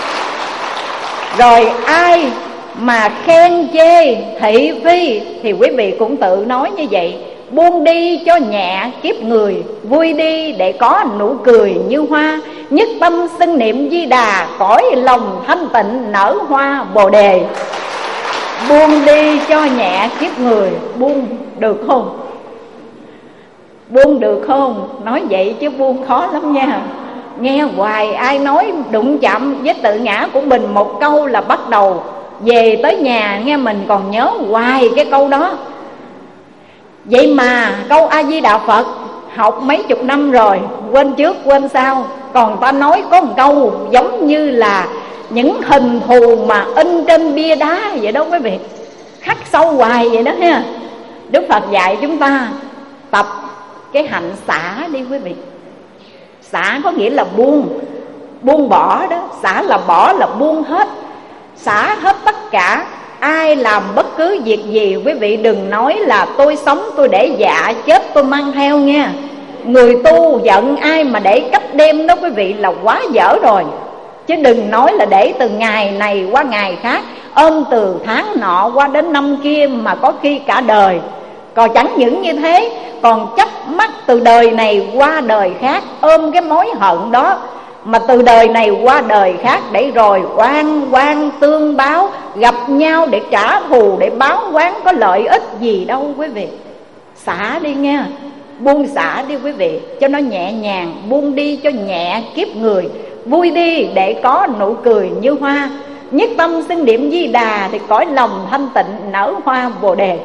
Speaker 2: Rồi ai mà khen chê thị phi thì quý vị cũng tự nói như vậy: buông đi cho nhẹ kiếp người, vui đi để có nụ cười như hoa. Nhất tâm xưng niệm Di Đà, cõi lòng thanh tịnh nở hoa Bồ Đề. Buông đi cho nhẹ kiếp người, buông được không? Buông được không? Nói vậy chứ buông khó lắm nha. Nghe hoài ai nói đụng chạm với tự ngã của mình một câu là bắt đầu về tới nhà nghe mình còn nhớ hoài cái câu đó. Vậy mà câu A Di Đà Phật học mấy chục năm rồi, quên trước quên sau. Còn ta nói có một câu giống như là những hình thù mà in trên bia đá vậy đó quý vị, khắc sâu hoài vậy đó ha. Đức Phật dạy chúng ta tập cái hạnh xả đi quý vị. Xả có nghĩa là buông, buông bỏ đó. Xả là bỏ, là buông hết, xả hết tất cả. Ai làm bất cứ việc gì quý vị đừng nói là tôi sống tôi để dạ, chết tôi mang theo nha. Người tu giận ai mà để cách đêm đó quý vị là quá dở rồi. Chứ đừng nói là để từ ngày này qua ngày khác, ôm từ tháng nọ qua đến năm kia, mà có khi cả đời. Còn chẳng những như thế, còn chấp mắt từ đời này qua đời khác, ôm cái mối hận đó mà từ đời này qua đời khác, để rồi oan oan tương báo, gặp nhau để trả thù, để báo oán, có lợi ích gì đâu quý vị. Xả đi nha, buông xả đi quý vị, cho nó nhẹ nhàng. Buông đi cho nhẹ kiếp người, vui đi để có nụ cười như hoa. Nhất tâm xưng niệm Di Đà, thì cõi lòng thanh tịnh nở hoa Bồ Đề.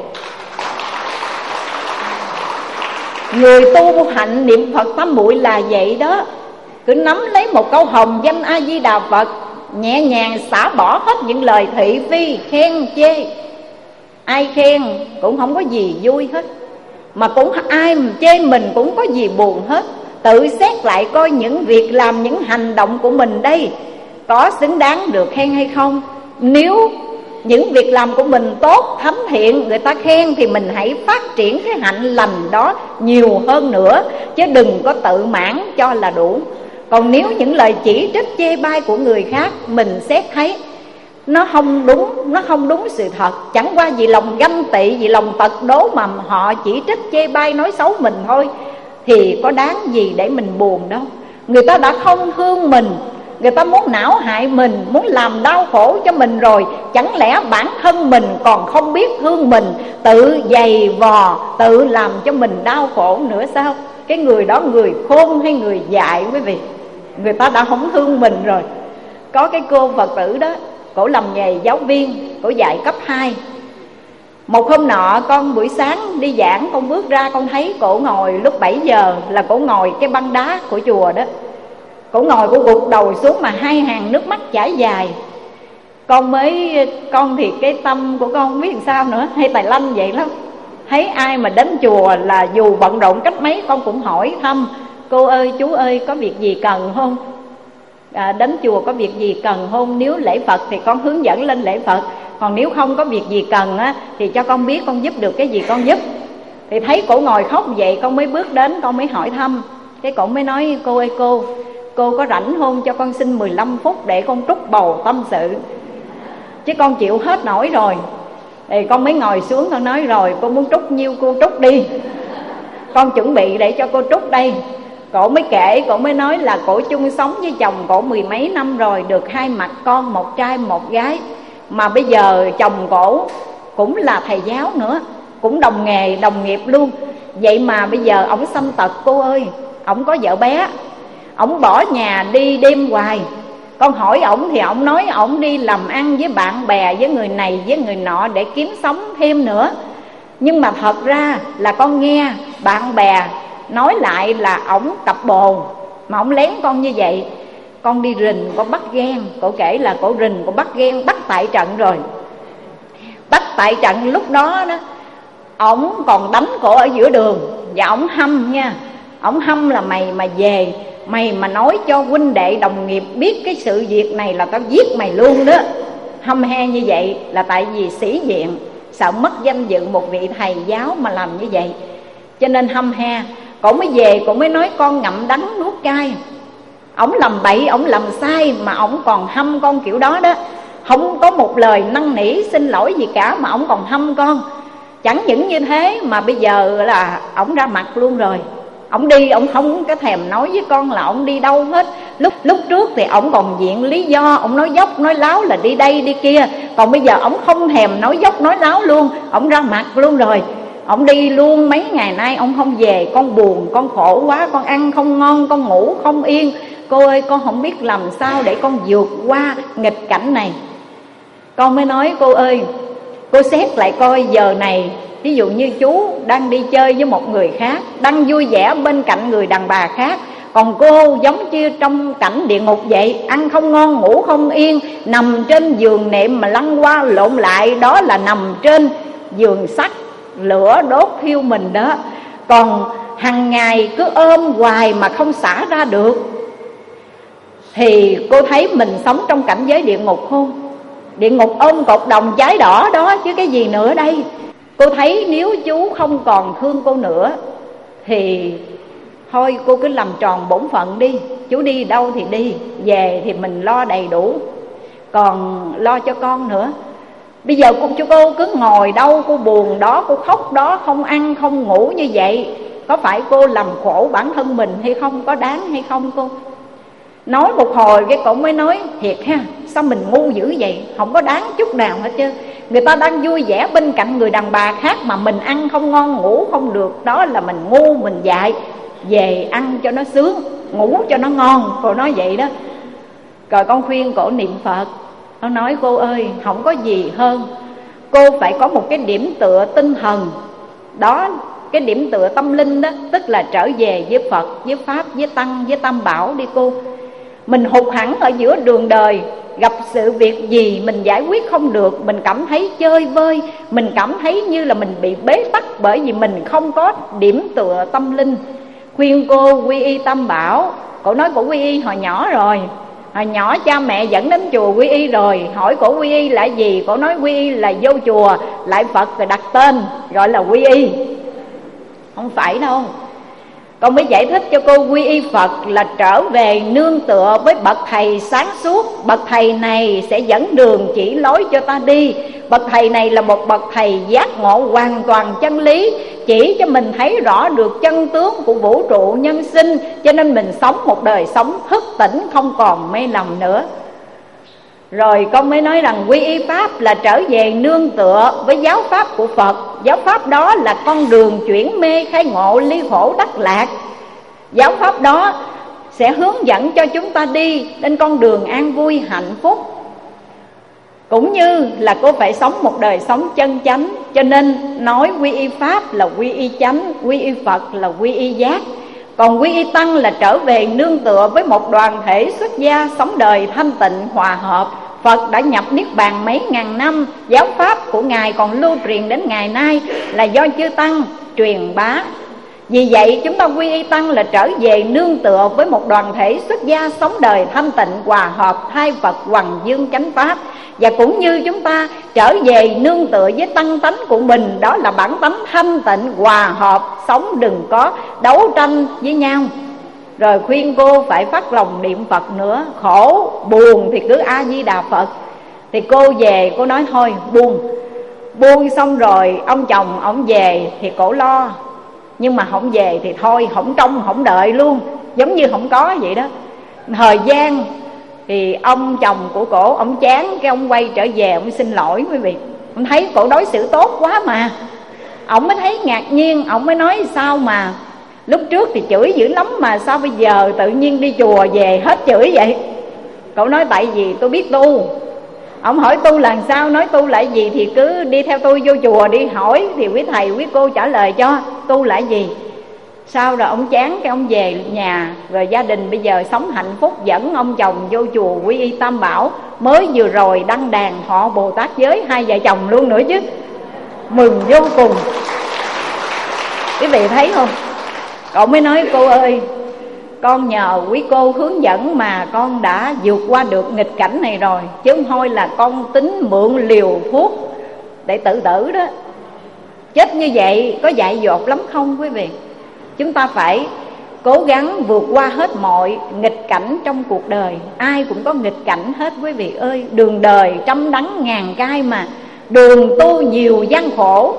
Speaker 2: Người tu hạnh niệm Phật tam muội là vậy đó. Cứ nắm lấy một câu hồng danh A Di Đà Phật, nhẹ nhàng xả bỏ hết những lời thị phi, khen chê. Ai khen cũng không có gì vui hết, mà cũng ai mà chê mình cũng có gì buồn hết. Tự xét lại coi những việc làm, những hành động của mình đây có xứng đáng được khen hay không. Nếu những việc làm của mình tốt, thánh thiện, người ta khen thì mình hãy phát triển cái hạnh lành đó nhiều hơn nữa, chứ đừng có tự mãn cho là đủ. Còn nếu những lời chỉ trích chê bai của người khác mình xét thấy nó không đúng, nó không đúng sự thật, chẳng qua vì lòng ganh tị, vì lòng tật đố mà họ chỉ trích chê bai nói xấu mình thôi, thì có đáng gì để mình buồn đâu. Người ta đã không thương mình, người ta muốn não hại mình, muốn làm đau khổ cho mình rồi, chẳng lẽ bản thân mình còn không biết thương mình, tự giày vò, tự làm cho mình đau khổ nữa sao? Cái người đó người khôn hay người dại quý vị? Người ta đã không thương mình rồi. Có cái cô Phật tử đó, cổ làm nghề giáo viên, cổ dạy cấp hai. Một hôm nọ con buổi sáng đi giảng, con bước ra con thấy cổ ngồi lúc bảy giờ là cổ ngồi cái băng đá của chùa đó. Cổ ngồi, cổ gục đầu xuống mà hai hàng nước mắt chảy dài. Con mới, con thì cái tâm của con không biết làm sao nữa, hay tài lanh vậy lắm. Thấy ai mà đến chùa là dù bận rộn cách mấy con cũng hỏi thăm: cô ơi, chú ơi, có việc gì cần không? À, đến chùa có việc gì cần không? Nếu lễ Phật thì con hướng dẫn lên lễ Phật, còn nếu không có việc gì cần á, thì cho con biết con giúp được cái gì con giúp. Thì thấy cổ ngồi khóc vậy, con mới bước đến, con mới hỏi thăm. Cái cổ mới nói: cô ơi cô, cô có rảnh không, cho con xin mười lăm phút để con trút bầu tâm sự, chứ con chịu hết nổi rồi. Thì con mới ngồi xuống, con nói: rồi cô muốn trút nhiêu cô trút đi, con chuẩn bị để cho cô trút đây. Cổ mới kể, cổ mới nói là cổ chung sống với chồng cổ mười mấy năm rồi, được hai mặt con, một trai một gái. Mà bây giờ chồng cổ cũng là thầy giáo nữa, cũng đồng nghề, đồng nghiệp luôn. Vậy mà bây giờ ổng sanh tật cô ơi. Ổng có vợ bé, ổng bỏ nhà đi đêm hoài. Con hỏi ổng thì ổng nói ổng đi làm ăn với bạn bè, với người này với người nọ để kiếm sống thêm nữa. Nhưng mà thật ra là con nghe bạn bè nói lại là ổng cặp bồ, mà ổng lén con như vậy. Con đi rình, con bắt ghen. Cổ kể là cổ rình, cổ bắt ghen, bắt tại trận rồi. Bắt tại trận lúc đó đó, ổng còn đánh cổ ở giữa đường. Và ổng hâm nha, ổng hâm là mày mà về, mày mà nói cho huynh đệ đồng nghiệp biết cái sự việc này là tao giết mày luôn đó. Hâm he như vậy là tại vì sĩ diện, sợ mất danh dự một vị thầy giáo mà làm như vậy, cho nên hâm he. Cổ mới về, cổ mới nói con ngậm đắng nuốt cay. Ổng làm bậy, ổng làm sai mà ổng còn hâm con kiểu đó đó. Không có một lời năn nỉ xin lỗi gì cả mà ổng còn hâm con. Chẳng những như thế mà bây giờ là ổng ra mặt luôn rồi. Ổng đi, ổng không có thèm nói với con là ổng đi đâu hết. Lúc lúc trước thì ổng còn viện lý do, ổng nói dốc nói láo là đi đây đi kia. Còn bây giờ ổng không thèm nói dốc nói láo luôn, ổng ra mặt luôn rồi. Ổng đi luôn mấy ngày nay ổng không về. Con buồn, con khổ quá, con ăn không ngon, con ngủ không yên. Cô ơi, con không biết làm sao để con vượt qua nghịch cảnh này. Con mới nói cô ơi, cô xét lại coi giờ này, ví dụ như chú đang đi chơi với một người khác, đang vui vẻ bên cạnh người đàn bà khác, còn cô giống như trong cảnh địa ngục vậy, ăn không ngon, ngủ không yên, nằm trên giường nệm mà lăn qua lộn lại, đó là nằm trên giường sắt, lửa đốt thiêu mình đó. Còn hàng ngày cứ ôm hoài mà không xả ra được, thì cô thấy mình sống trong cảnh giới địa ngục không? Địa ngục ôm cột đồng cháy đỏ đó chứ cái gì nữa đây. Cô thấy nếu chú không còn thương cô nữa thì thôi cô cứ làm tròn bổn phận đi. Chú đi đâu thì đi, về thì mình lo đầy đủ, còn lo cho con nữa. Bây giờ cô, chú cô cứ ngồi đâu, cô buồn đó, cô khóc đó, không ăn không ngủ như vậy, có phải cô làm khổ bản thân mình hay không? Có đáng hay không cô? Nói một hồi cái cổ mới nói thiệt ha, sao mình ngu dữ vậy, không có đáng chút nào hết chứ. Người ta đang vui vẻ bên cạnh người đàn bà khác mà mình ăn không ngon, ngủ không được, đó là mình ngu, mình dại. Về ăn cho nó sướng, ngủ cho nó ngon, cô nói vậy đó. Rồi con khuyên cổ niệm Phật. Nó nói cô ơi, không có gì hơn, cô phải có một cái điểm tựa tinh thần. Đó, cái điểm tựa tâm linh đó, tức là trở về với Phật, với Pháp, với Tăng, với Tam Bảo đi cô. Mình hụt hẳn ở giữa đường đời, gặp sự việc gì mình giải quyết không được, mình cảm thấy chơi vơi, mình cảm thấy như là mình bị bế tắc, bởi vì mình không có điểm tựa tâm linh. Khuyên cô quy y Tam Bảo. Cổ nói cổ quy y hồi nhỏ rồi, hồi nhỏ cha mẹ dẫn đến chùa quy y rồi. Hỏi cổ quy y là gì, cổ nói quy y là vô chùa lại Phật rồi đặt tên gọi là quy y. Không phải đâu. Con mới giải thích cho cô quy y Phật là trở về nương tựa với bậc thầy sáng suốt. Bậc thầy này sẽ dẫn đường chỉ lối cho ta đi. Bậc thầy này là một bậc thầy giác ngộ hoàn toàn chân lý, chỉ cho mình thấy rõ được chân tướng của vũ trụ nhân sinh, cho nên mình sống một đời sống thức tỉnh, không còn mê lầm nữa. Rồi con mới nói rằng quy y Pháp là trở về nương tựa với giáo Pháp của Phật. Giáo Pháp đó là con đường chuyển mê khai ngộ, ly khổ đắc lạc. Giáo Pháp đó sẽ hướng dẫn cho chúng ta đi trên con đường an vui hạnh phúc. Cũng như là cô phải sống một đời sống chân chánh. Cho nên nói quy y Pháp là quy y chánh, quy y Phật là quy y giác. Còn quy y Tăng là trở về nương tựa với một đoàn thể xuất gia, sống đời thanh tịnh hòa hợp. Phật đã nhập Niết Bàn mấy ngàn năm, giáo Pháp của Ngài còn lưu truyền đến ngày nay là do chư Tăng truyền bá. Vì vậy chúng ta quy y Tăng là trở về nương tựa với một đoàn thể xuất gia, sống đời thanh tịnh hòa hợp, thay Phật hoằng dương chánh Pháp. Và cũng như chúng ta trở về nương tựa với tăng tánh của mình, đó là bản tánh thanh tịnh hòa hợp, sống đừng có đấu tranh với nhau. Rồi khuyên cô phải phát lòng niệm Phật nữa. Khổ buồn thì cứ A Di Đà Phật. Thì cô về cô nói thôi buông. Buông xong rồi ông chồng ông về thì cổ lo, nhưng mà không về thì thôi, không trông không đợi luôn, giống như không có vậy đó. Thời gian thì ông chồng của cổ ông chán, cái ông quay trở về ông xin lỗi quý vị. Ông thấy cổ đối xử tốt quá mà, ông mới thấy ngạc nhiên. Ông mới nói sao mà lúc trước thì chửi dữ lắm mà sao bây giờ tự nhiên đi chùa về hết chửi vậy? Cậu nói tại vì tôi biết tu. Ông hỏi tu là sao, nói tu là gì thì cứ đi theo tôi vô chùa đi, hỏi thì quý thầy quý cô trả lời cho tu là gì. Sau rồi ông chán cái ông về nhà, rồi gia đình bây giờ sống hạnh phúc, dẫn ông chồng vô chùa quy y Tam Bảo. Mới vừa rồi đăng đàn họ Bồ Tát giới hai vợ chồng luôn nữa chứ, mừng vô cùng. Quý vị thấy không? Cậu mới nói cô ơi, con nhờ quý cô hướng dẫn mà con đã vượt qua được nghịch cảnh này rồi, chứ không thôi là con tính mượn liều thuốc để tự tử đó. Chết như vậy có dại dột lắm không quý vị? Chúng ta phải cố gắng vượt qua hết mọi nghịch cảnh trong cuộc đời. Ai cũng có nghịch cảnh hết quý vị ơi. Đường đời trăm đắng ngàn cay mà, đường tu nhiều gian khổ.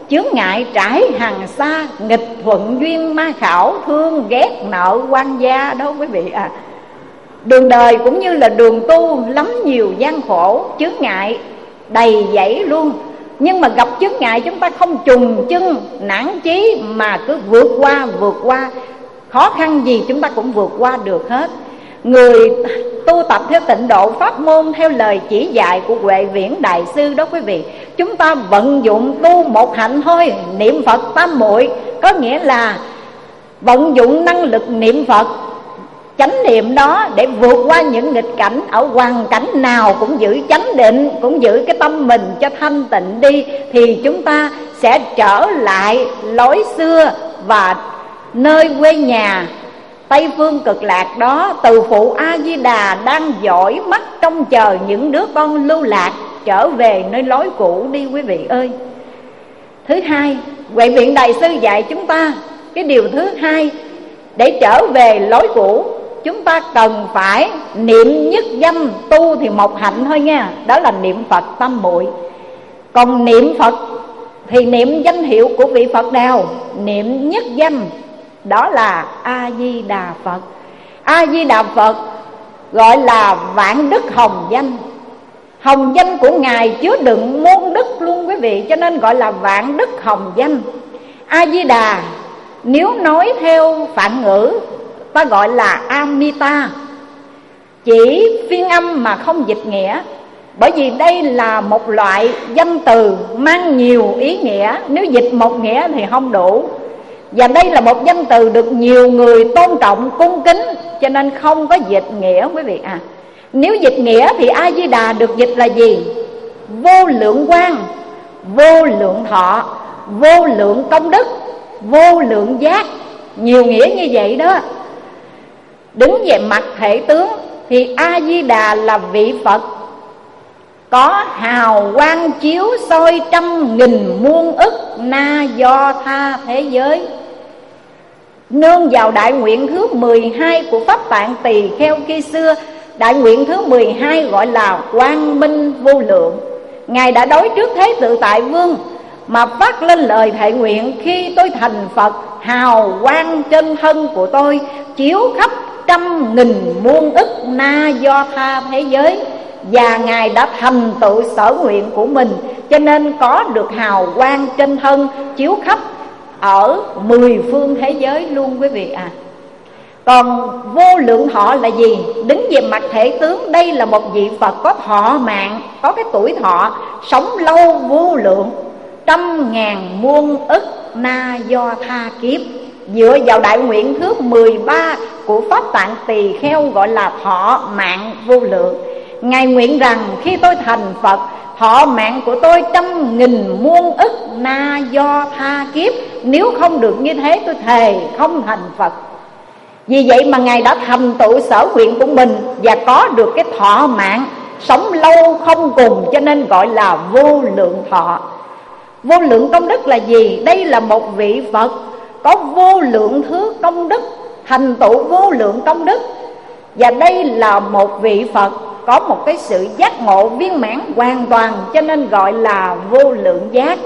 Speaker 2: chướng ngại trải hàng xa, nghịch thuận duyên ma khảo, thương ghét nợ quan gia đó quý vị à. Đường đời cũng như là đường tu, lắm nhiều gian khổ, chướng ngại đầy dẫy luôn. Nhưng mà gặp chướng ngại chúng ta không chùng chân nản chí, mà cứ vượt qua vượt qua. Khó khăn gì chúng ta cũng vượt qua được hết. Người tu tập theo tịnh độ pháp môn, theo lời chỉ dạy của Huệ Viễn Đại Sư đó quý vị, chúng ta vận dụng tu một hạnh thôi, niệm Phật tam muội. Có nghĩa là vận dụng năng lực niệm Phật chánh niệm đó để vượt qua những nghịch cảnh. Ở hoàn cảnh nào cũng giữ chánh định, cũng giữ cái tâm mình cho thanh tịnh đi, thì chúng ta sẽ trở lại lối xưa và nơi quê nhà Tây phương cực lạc đó. Từ phụ A Di Đà đang dõi mắt trông chờ những đứa con lưu lạc trở về nơi lối cũ đi quý vị ơi. Thứ hai, Huệ Viện Đại Sư dạy chúng ta cái điều thứ hai, để trở về lối cũ chúng ta cần phải niệm nhất danh. Tu thì một hạnh thôi nha, đó là niệm Phật tam muội. Còn niệm Phật thì niệm danh hiệu của vị Phật nào? Niệm nhất danh, đó là A Di Đà Phật. A Di Đà Phật gọi là vạn đức hồng danh. Hồng danh của Ngài chứa đựng muôn đức luôn quý vị, cho nên gọi là vạn đức hồng danh. A Di Đà nếu nói theo Phạn ngữ ta gọi là Amita, chỉ phiên âm mà không dịch nghĩa. Bởi vì đây là một loại danh từ mang nhiều ý nghĩa, nếu dịch một nghĩa thì không đủ. Và đây là một danh từ được nhiều người tôn trọng cung kính, cho nên không có dịch nghĩa quý vị à. Nếu dịch nghĩa thì A Di Đà được dịch là gì? Vô lượng quang, vô lượng thọ, vô lượng công đức, vô lượng giác. Nhiều nghĩa như vậy đó. Đứng về mặt thể tướng thì A Di Đà là vị Phật có hào quang chiếu soi trăm nghìn muôn ức na do tha thế giới. Nương vào đại nguyện thứ mười hai của Pháp Tạng Tỳ Kheo khi xưa. Đại nguyện thứ mười hai gọi là quang minh vô lượng. Ngài đã đối trước Thế Tự Tại Vương mà phát lên lời thệ nguyện: khi tôi thành Phật, hào quang trên thân của tôi chiếu khắp trăm nghìn muôn ức na do tha thế giới. Và Ngài đã thành tựu sở nguyện của mình, cho nên có được hào quang trên thân chiếu khắp ở mười phương thế giới luôn quý vị à. Còn vô lượng thọ là gì? Đứng về mặt thể tướng, đây là một vị Phật có thọ mạng, có cái tuổi thọ sống lâu vô lượng, trăm ngàn muôn ức na do tha kiếp. Dựa vào đại nguyện thứ mười ba của Pháp Tạng Tỳ Kheo gọi là thọ mạng vô lượng. Ngài nguyện rằng khi tôi thành Phật, thọ mạng của tôi trăm nghìn muôn ức na do tha kiếp. Nếu không được như thế tôi thề không thành Phật. Vì vậy mà Ngài đã thành tựu sở nguyện của mình và có được cái thọ mạng sống lâu không cùng, cho nên gọi là vô lượng thọ. Vô lượng công đức là gì? Đây là một vị Phật có vô lượng thứ công đức, thành tựu vô lượng công đức. Và đây là một vị Phật có một cái sự giác ngộ viên mãn hoàn toàn, cho nên gọi là vô lượng giác.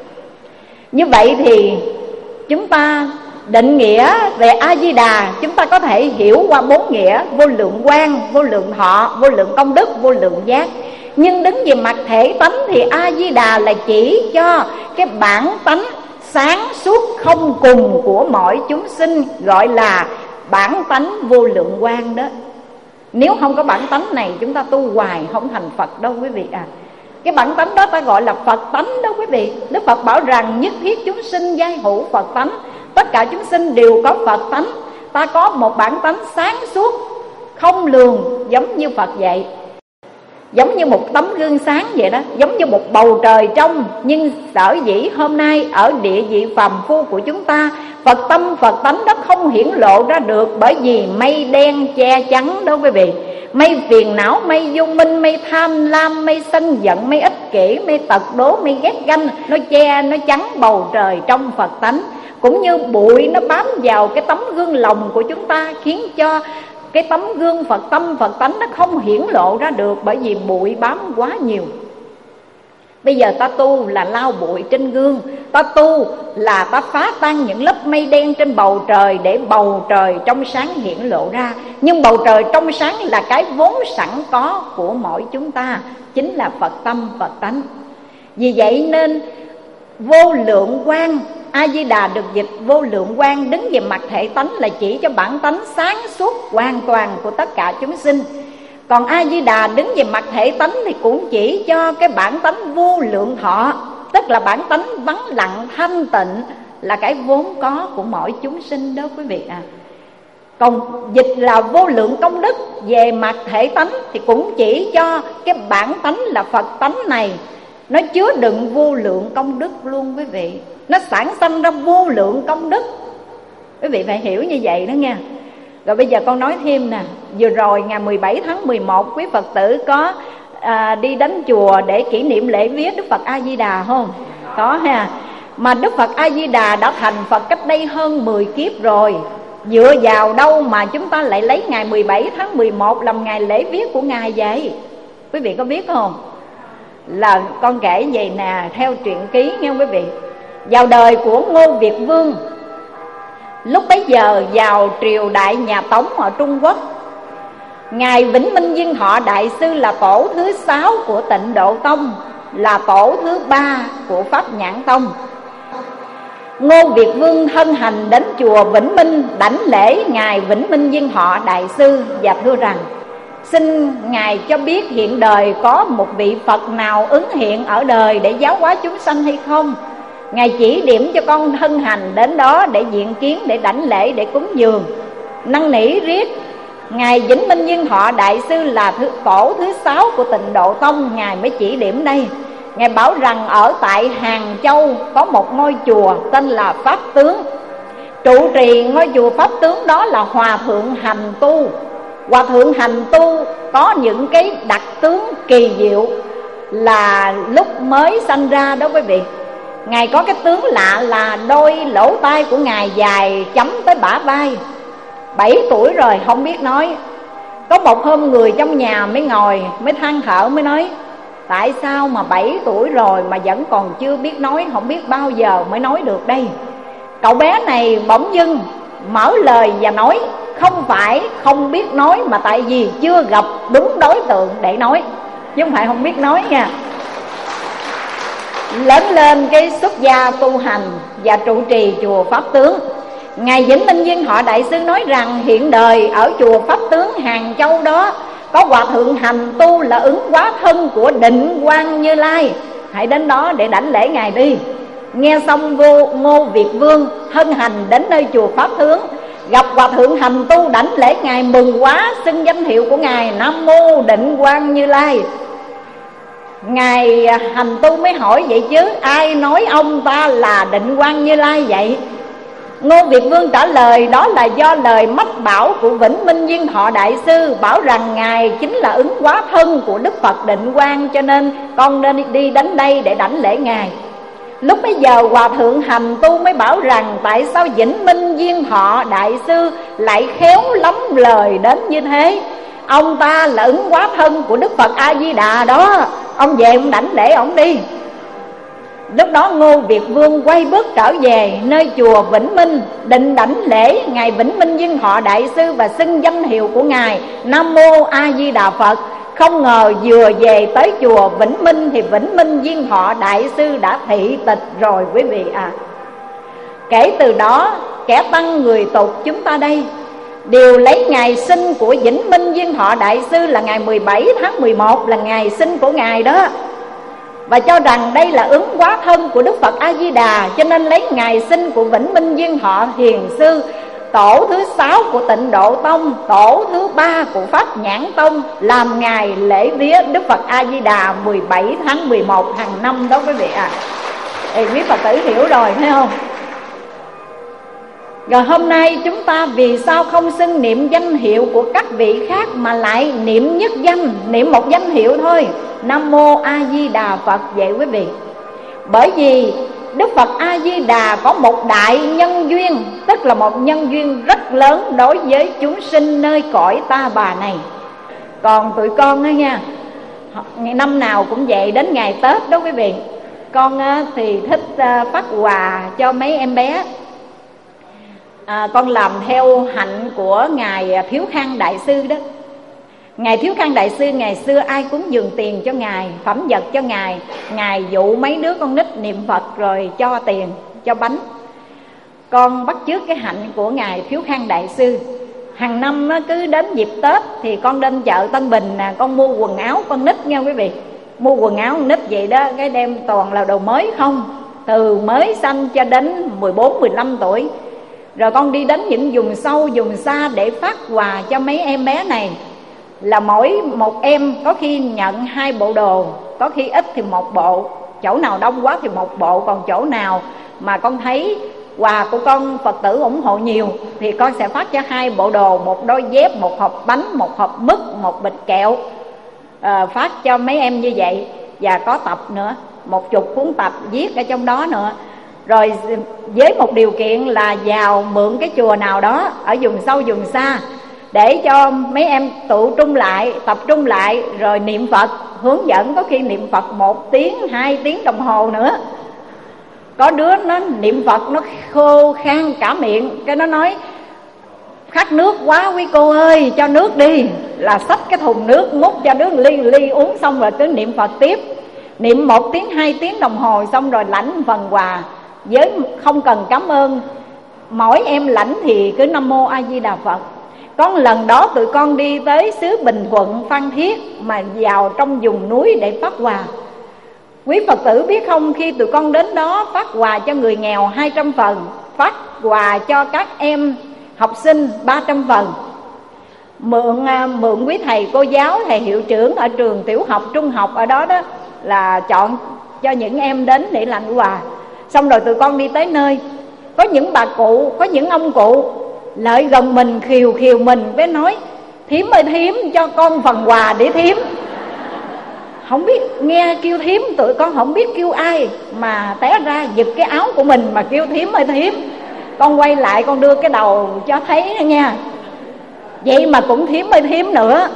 Speaker 2: Như vậy thì chúng ta định nghĩa về A Di Đà, chúng ta có thể hiểu qua bốn nghĩa: vô lượng quang, vô lượng thọ, vô lượng công đức, vô lượng giác. Nhưng đứng về mặt thể tánh thì A Di Đà là chỉ cho cái bản tánh sáng suốt không cùng của mọi chúng sinh, gọi là bản tánh vô lượng quang đó. Nếu không có bản tánh này chúng ta tu hoài không thành Phật đâu quý vị à. Cái bản tánh đó ta gọi là Phật tánh đó quý vị. Đức Phật bảo rằng nhất thiết chúng sinh giai hữu Phật tánh. Tất cả chúng sinh đều có Phật tánh. Ta có một bản tánh sáng suốt không lường, giống như Phật vậy, giống như một tấm gương sáng vậy đó, giống như một bầu trời trong. Nhưng sở dĩ hôm nay ở địa vị phàm phu của chúng ta, Phật tâm Phật tánh đó không hiển lộ ra được, bởi vì mây đen che chắn đó quý vị. Mây phiền não, mây vô minh, mây tham lam, mây sân giận, mây ích kỷ, mây tật đố, mây ghét ganh, nó che, nó chắn bầu trời trong Phật tánh. Cũng như bụi nó bám vào cái tấm gương lòng của chúng ta, khiến cho cái tấm gương Phật tâm Phật tánh nó không hiển lộ ra được, bởi vì bụi bám quá nhiều. Bây giờ ta tu là lau bụi trên gương, ta tu là ta phá tan những lớp mây đen trên bầu trời để bầu trời trong sáng hiện lộ ra. Nhưng bầu trời trong sáng là cái vốn sẵn có của mỗi chúng ta, chính là Phật tâm, Phật tánh. Vì vậy nên vô lượng quang, A Di Đà được dịch vô lượng quang, đứng về mặt thể tánh là chỉ cho bản tánh sáng suốt hoàn toàn của tất cả chúng sinh. Còn A Di Đà đứng về mặt thể tánh thì cũng chỉ cho cái bản tánh vô lượng thọ, tức là bản tánh vắng lặng thanh tịnh, là cái vốn có của mỗi chúng sinh đó quý vị à. Còn dịch là vô lượng công đức về mặt thể tánh thì cũng chỉ cho cái bản tánh là Phật tánh này, nó chứa đựng vô lượng công đức luôn quý vị. Nó sản sinh ra vô lượng công đức, quý vị phải hiểu như vậy đó nha. Rồi bây giờ con nói thêm nè, vừa rồi ngày mười bảy tháng mười một quý Phật tử có à, đi đến chùa để kỷ niệm lễ viết Đức Phật A Di Đà không? Có ha. Mà Đức Phật A Di Đà đã thành Phật cách đây hơn mười kiếp rồi. Dựa vào đâu mà chúng ta lại lấy ngày mười bảy tháng mười một làm ngày lễ viết của Ngài vậy? Quý vị có biết không? Là con kể vậy nè, theo truyện ký nghe quý vị. Vào đời của Ngô Việt Vương, lúc bấy giờ vào triều đại nhà Tống ở Trung Quốc, Ngài Vĩnh Minh Viên Thọ Đại Sư là tổ thứ sáu của Tịnh Độ Tông, là tổ thứ ba của Pháp Nhãn Tông. Ngô Việt Vương thân hành đến chùa Vĩnh Minh đảnh lễ Ngài Vĩnh Minh Viên Thọ Đại Sư và thưa rằng: xin Ngài cho biết hiện đời có một vị Phật nào ứng hiện ở đời để giáo hóa chúng sanh hay không? Ngài chỉ điểm cho con thân hành đến đó để diện kiến, để đảnh lễ, để cúng dường. Năn nỉ riết, Ngài Vĩnh Minh Viên Thọ Đại Sư là thứ, tổ thứ sáu của Tịnh Độ Tông, Ngài mới chỉ điểm đây. Ngài bảo rằng ở tại Hàng Châu có một ngôi chùa tên là Pháp Tướng. Trụ trì ngôi chùa Pháp Tướng đó là Hòa Thượng Hành Tu. Hòa Thượng Hành Tu có những cái đặc tướng kỳ diệu, là lúc mới sanh ra đó quý vị, Ngài có cái tướng lạ là đôi lỗ tai của Ngài dài chấm tới bả vai. Bảy tuổi rồi không biết nói. Có một hôm người trong nhà mới ngồi, mới than thở, mới nói: tại sao mà bảy tuổi rồi mà vẫn còn chưa biết nói, không biết bao giờ mới nói được đây. Cậu bé này bỗng dưng mở lời và nói: không phải không biết nói, mà tại vì chưa gặp đúng đối tượng để nói, chứ không phải không biết nói nha. Lớn lên cái xuất gia tu hành và trụ trì chùa Pháp Tướng. Ngài Vĩnh Minh Viên Thọ Đại Sư nói rằng hiện đời ở chùa Pháp Tướng Hàng Châu đó có Hòa Thượng Hành Tu là ứng hóa thân của Định Quang Như Lai, hãy đến đó để đảnh lễ Ngài đi. Nghe xong vô Ngô Việt Vương thân hành đến nơi chùa Pháp Tướng, gặp Hòa Thượng Hành Tu đảnh lễ Ngài mừng quá, xưng danh hiệu của Ngài: Nam Mô Định Quang Như Lai. Ngài Hành Tu mới hỏi: vậy chứ ai nói ông ta là Định Quang Như Lai vậy? Ngô Việt Vương trả lời: đó là do lời mách bảo của Vĩnh Minh Viên Thọ Đại Sư, bảo rằng Ngài chính là ứng hóa thân của Đức Phật Định Quang, cho nên con nên đi đến đây để đảnh lễ Ngài. Lúc bấy giờ Hòa Thượng Hành Tu mới bảo rằng: tại sao Vĩnh Minh Viên Thọ Đại Sư lại khéo lắm lời đến như thế? Ông ta là ứng hóa thân của Đức Phật A Di Đà đó, ông về ông đảnh lễ ông đi. Lúc đó Ngô Việt Vương quay bước trở về nơi chùa Vĩnh Minh, định đảnh lễ Ngài Vĩnh Minh Viên Thọ Đại Sư và xưng danh hiệu của Ngài: Nam Mô A Di Đà Phật. Không ngờ vừa về tới chùa Vĩnh Minh thì Vĩnh Minh Viên Thọ Đại Sư đã thị tịch rồi quý vị à. Kể từ đó kẻ tăng người tục chúng ta đây đều lấy ngày sinh của Vĩnh Minh Viên Thọ Đại Sư là ngày mười bảy tháng mười một là ngày sinh của Ngài đó, và cho rằng đây là ứng hóa thân của Đức Phật A Di Đà, cho nên lấy ngày sinh của Vĩnh Minh Viên Thọ Thiền Sư, tổ thứ sáu của Tịnh Độ Tông, tổ thứ ba của Pháp Nhãn Tông, làm ngày lễ vía Đức Phật A Di Đà mười bảy tháng mười một hàng năm đó quý vị à. Ê, quý Phật tử hiểu rồi thấy không? Rồi hôm nay chúng ta vì sao không xưng niệm danh hiệu của các vị khác mà lại niệm nhất danh, niệm một danh hiệu thôi: Nam Mô A Di Đà Phật vậy quý vị? Bởi vì Đức Phật A Di Đà có một đại nhân duyên, tức là một nhân duyên rất lớn đối với chúng sinh nơi cõi ta bà này. Còn tụi con đó nha, năm nào cũng vậy, đến ngày Tết đó quý vị. Con thì thích phát quà cho mấy em bé. à, Con làm theo hạnh của Ngài Thiếu Khang Đại Sư đó. Ngài Thiếu Khang Đại Sư ngày xưa ai cúng dường tiền cho Ngài, phẩm vật cho Ngài, Ngài dụ mấy đứa con nít niệm Phật rồi cho tiền, cho bánh. Con bắt chước cái hạnh của Ngài Thiếu Khang Đại Sư. Hàng năm cứ đến dịp Tết thì con đến chợ Tân Bình nè, con mua quần áo con nít nha quý vị. Mua quần áo con nít vậy đó, cái đem toàn là đồ mới không, từ mới sanh cho đến mười bốn, mười lăm tuổi. Rồi con đi đến những vùng sâu, vùng xa để phát quà cho mấy em bé này. Là mỗi một em có khi nhận hai bộ đồ, có khi ít thì một bộ, chỗ nào đông quá thì một bộ, còn chỗ nào mà con thấy quà của con Phật tử ủng hộ nhiều thì con sẽ phát cho hai bộ đồ, một đôi dép, một hộp bánh, một hộp mứt, một bịch kẹo, à, phát cho mấy em như vậy. Và có tập nữa, một chục cuốn tập viết ở trong đó nữa. Rồi với một điều kiện là vào mượn cái chùa nào đó ở vùng sâu vùng xa để cho mấy em tụ trung lại, tập trung lại rồi niệm Phật, hướng dẫn. Có khi niệm Phật một tiếng, hai tiếng đồng hồ nữa. Có đứa nó niệm Phật nó khô khan cả miệng, cái nó nói khát nước quá quý cô ơi cho nước đi, là xách cái thùng nước múc cho đứa ly ly uống xong rồi cứ niệm Phật tiếp. Niệm một tiếng, hai tiếng đồng hồ xong rồi lãnh phần quà, với không cần cảm ơn. Mỗi em lãnh thì cứ Nam Mô A Di Đà Phật. Có một lần đó tụi con đi tới xứ Bình Thuận, Phan Thiết, mà vào trong vùng núi để phát quà. Quý Phật tử biết không, khi tụi con đến đó phát quà cho người nghèo hai trăm phần, phát quà cho các em học sinh ba trăm phần. Mượn mượn quý thầy cô giáo, thầy hiệu trưởng ở trường tiểu học, trung học ở đó đó là chọn cho những em đến để lãnh quà. Xong rồi tụi con đi tới nơi, có những bà cụ, có những ông cụ lại gần mình, khiều khiều mình với nói: thím ơi thím, cho con phần quà để thím. Không biết, nghe kêu thím tụi con không biết kêu ai, mà té ra giật cái áo của mình mà kêu thím ơi thím. Con quay lại con đưa cái đầu cho thấy đó nha. Vậy mà cũng thím ơi thím nữa.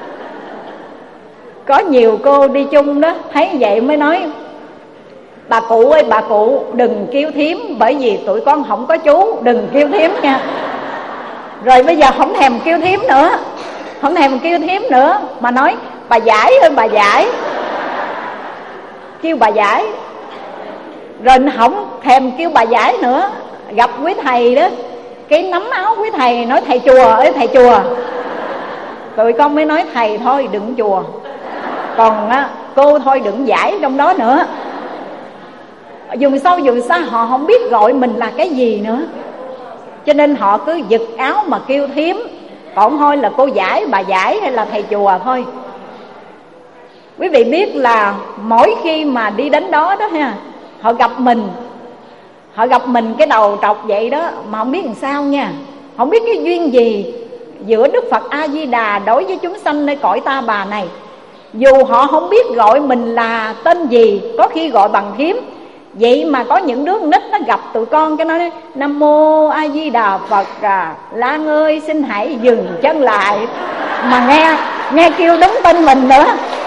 Speaker 2: Có nhiều cô đi chung đó, thấy vậy mới nói: bà cụ ơi bà cụ, đừng kêu thím, bởi vì tụi con không có chú, đừng kêu thím nha. Rồi bây giờ không thèm kêu thím nữa, không thèm kêu thím nữa, mà nói bà Giải ơi bà Giải, kêu bà Giải. Rồi không thèm kêu bà Giải nữa, gặp quý thầy đó, cái nắm áo quý thầy nói: thầy chùa ơi thầy chùa. Tụi con mới nói: thầy thôi đừng chùa, còn á, cô thôi đừng Giải trong đó nữa. Dùng sâu dùng xa họ không biết gọi mình là cái gì nữa, cho nên họ cứ giật áo mà kêu thím, còn thôi là cô Giải, bà Giải hay là thầy chùa thôi. Quý vị biết là mỗi khi mà đi đến đó đó ha, họ gặp mình, họ gặp mình cái đầu trọc vậy đó, mà không biết làm sao nha, không biết cái duyên gì giữa Đức Phật A Di Đà đối với chúng sanh nơi cõi ta bà này. Dù họ không biết gọi mình là tên gì, có khi gọi bằng thím, vậy mà có những đứa nít nó gặp tụi con cái nói: Nam Mô A Di Đà Phật à, Lan ơi xin hãy dừng chân lại. Mà nghe nghe kêu đúng tên mình nữa,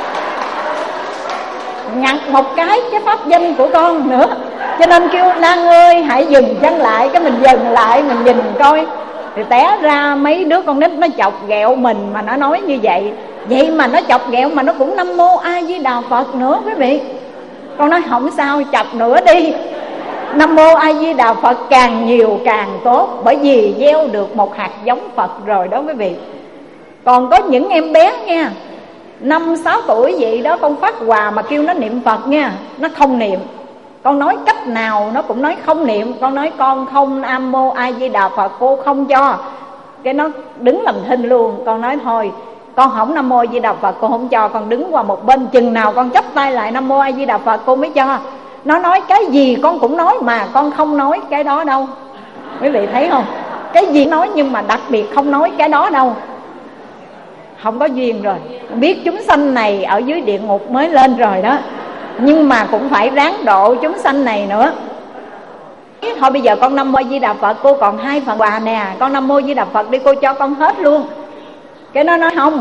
Speaker 2: nhặt một cái cái pháp danh của con nữa, cho nên kêu Lan ơi hãy dừng chân lại. Cái mình dừng lại mình nhìn coi, thì té ra mấy đứa con nít nó chọc ghẹo mình mà nó nói như vậy. Vậy mà nó chọc ghẹo mà nó cũng Nam Mô A Di Đà Phật nữa quý vị. Con nói không sao, chọc nữa đi. Nam Mô A Di Đà Phật càng nhiều càng tốt, bởi vì gieo được một hạt giống Phật rồi đó quý vị. Còn có những em bé nha, năm sáu tuổi vậy đó, con phát quà mà kêu nó niệm Phật nha, nó không niệm. Con nói cách nào nó cũng nói không niệm. Con nói con không Nam Mô A Di Đà Phật, cô không cho. Cái nó đứng làm thinh luôn. Con nói thôi con không Nam Mô A Di Đà Phật, cô không cho. Con đứng qua một bên, chừng nào con chắp tay lại Nam Mô A Di Đà Phật cô mới cho. Nó nói cái gì con cũng nói, mà con không nói cái đó đâu. Quý vị thấy không? Cái gì nói nhưng mà đặc biệt không nói cái đó đâu. Không có duyên rồi. Biết chúng sanh này ở dưới địa ngục mới lên rồi đó, nhưng mà cũng phải ráng độ chúng sanh này nữa. Thôi bây giờ con Nam Mô A Di Đà Phật, cô còn hai phần quà nè, con Nam Mô A Di Đà Phật đi, cô cho con hết luôn. Cái nó nói không,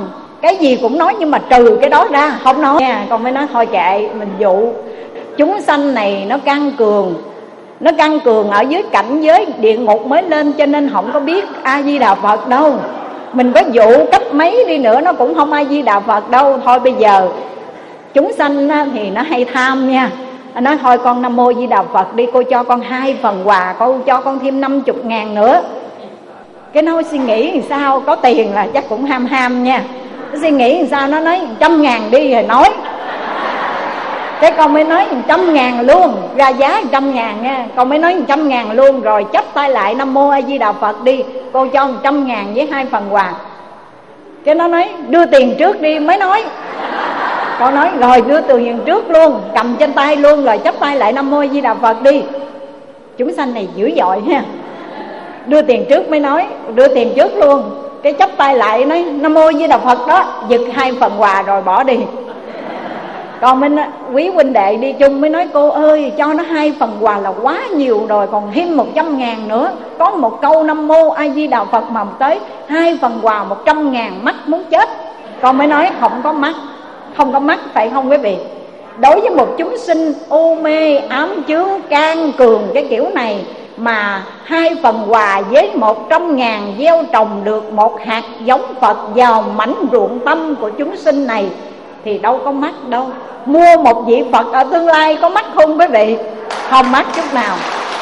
Speaker 2: cái gì cũng nói, nhưng mà trừ cái đó ra không nói nha. Con mới nói thôi kệ, mình dụ chúng sanh này nó căn cường, nó căn cường ở dưới cảnh giới địa ngục mới lên, cho nên không có biết A Di Đà Phật đâu. Mình có dụ cách mấy đi nữa nó cũng không A Di Đà Phật đâu. Thôi bây giờ chúng sanh thì nó hay tham nha, nó nói thôi con Nam Mô Di Đà Phật đi, cô cho con hai phần quà, cô cho con thêm năm mươi ngàn nữa. Cái nó suy nghĩ làm sao, có tiền là chắc cũng ham ham nha. Nó suy nghĩ làm sao, nó nói trăm ngàn đi rồi nói. Cái con mới nói trăm ngàn luôn, ra giá trăm ngàn nha. Con mới nói trăm ngàn luôn, rồi chắp tay lại Nam Mô A Di Đà Phật đi, cô cho một trăm ngàn với hai phần quà. Cái nó nói đưa tiền trước đi mới nói. Con nói rồi đưa tiền trước luôn, cầm trên tay luôn, rồi chắp tay lại Nam Mô A Di Đà Phật đi. Chúng sanh này dữ dội ha, đưa tiền trước mới nói, đưa tiền trước luôn. Cái chắp tay lại nói Nam Mô A Di Đà Phật đó, giật hai phần quà rồi bỏ đi. Còn mình quý huynh đệ đi chung mới nói cô ơi cho nó hai phần quà là quá nhiều rồi, còn thêm một trăm ngàn nữa. Có một câu Nam Mô A Di Đà Phật mà tới hai phần quà một trăm ngàn, mắc muốn chết. Con mới nói không có mắc, không có mắc phải không quý vị? Đối với một chúng sinh u mê ám chướng can cường cái kiểu này, mà hai phần quà với một trăm ngàn gieo trồng được một hạt giống Phật vào mảnh ruộng tâm của chúng sinh này thì đâu có mắc đâu. Mua một vị Phật ở tương lai có mắc không quý vị? Không mắc chút nào.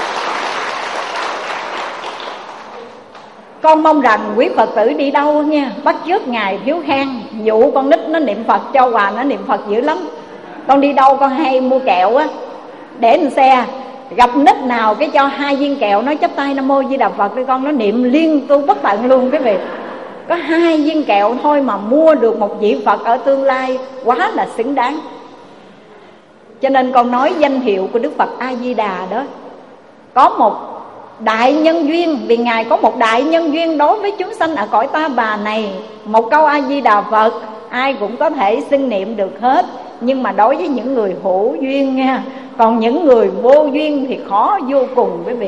Speaker 2: Con mong rằng quý Phật tử đi đâu nha, bắt chước Ngài Thiếu Khang, dụ con nít nó niệm Phật cho quà, nó niệm Phật dữ lắm. Con đi đâu con hay mua kẹo á, để lên xe, gặp nít nào cái cho hai viên kẹo, nói chắp tay Nam Mô Di Đà Phật đi con, nó niệm liên tu bất tận luôn quý vị. Có hai viên kẹo thôi mà mua được một vị Phật ở tương lai, quá là xứng đáng. Cho nên con nói danh hiệu của Đức Phật A Di Đà đó, có một đại nhân duyên, vì Ngài có một đại nhân duyên đối với chúng sanh ở cõi ta bà này. Một câu A Di Đà Phật ai cũng có thể xưng niệm được hết, nhưng mà đối với những người hữu duyên nha, còn những người vô duyên thì khó vô cùng quý vị.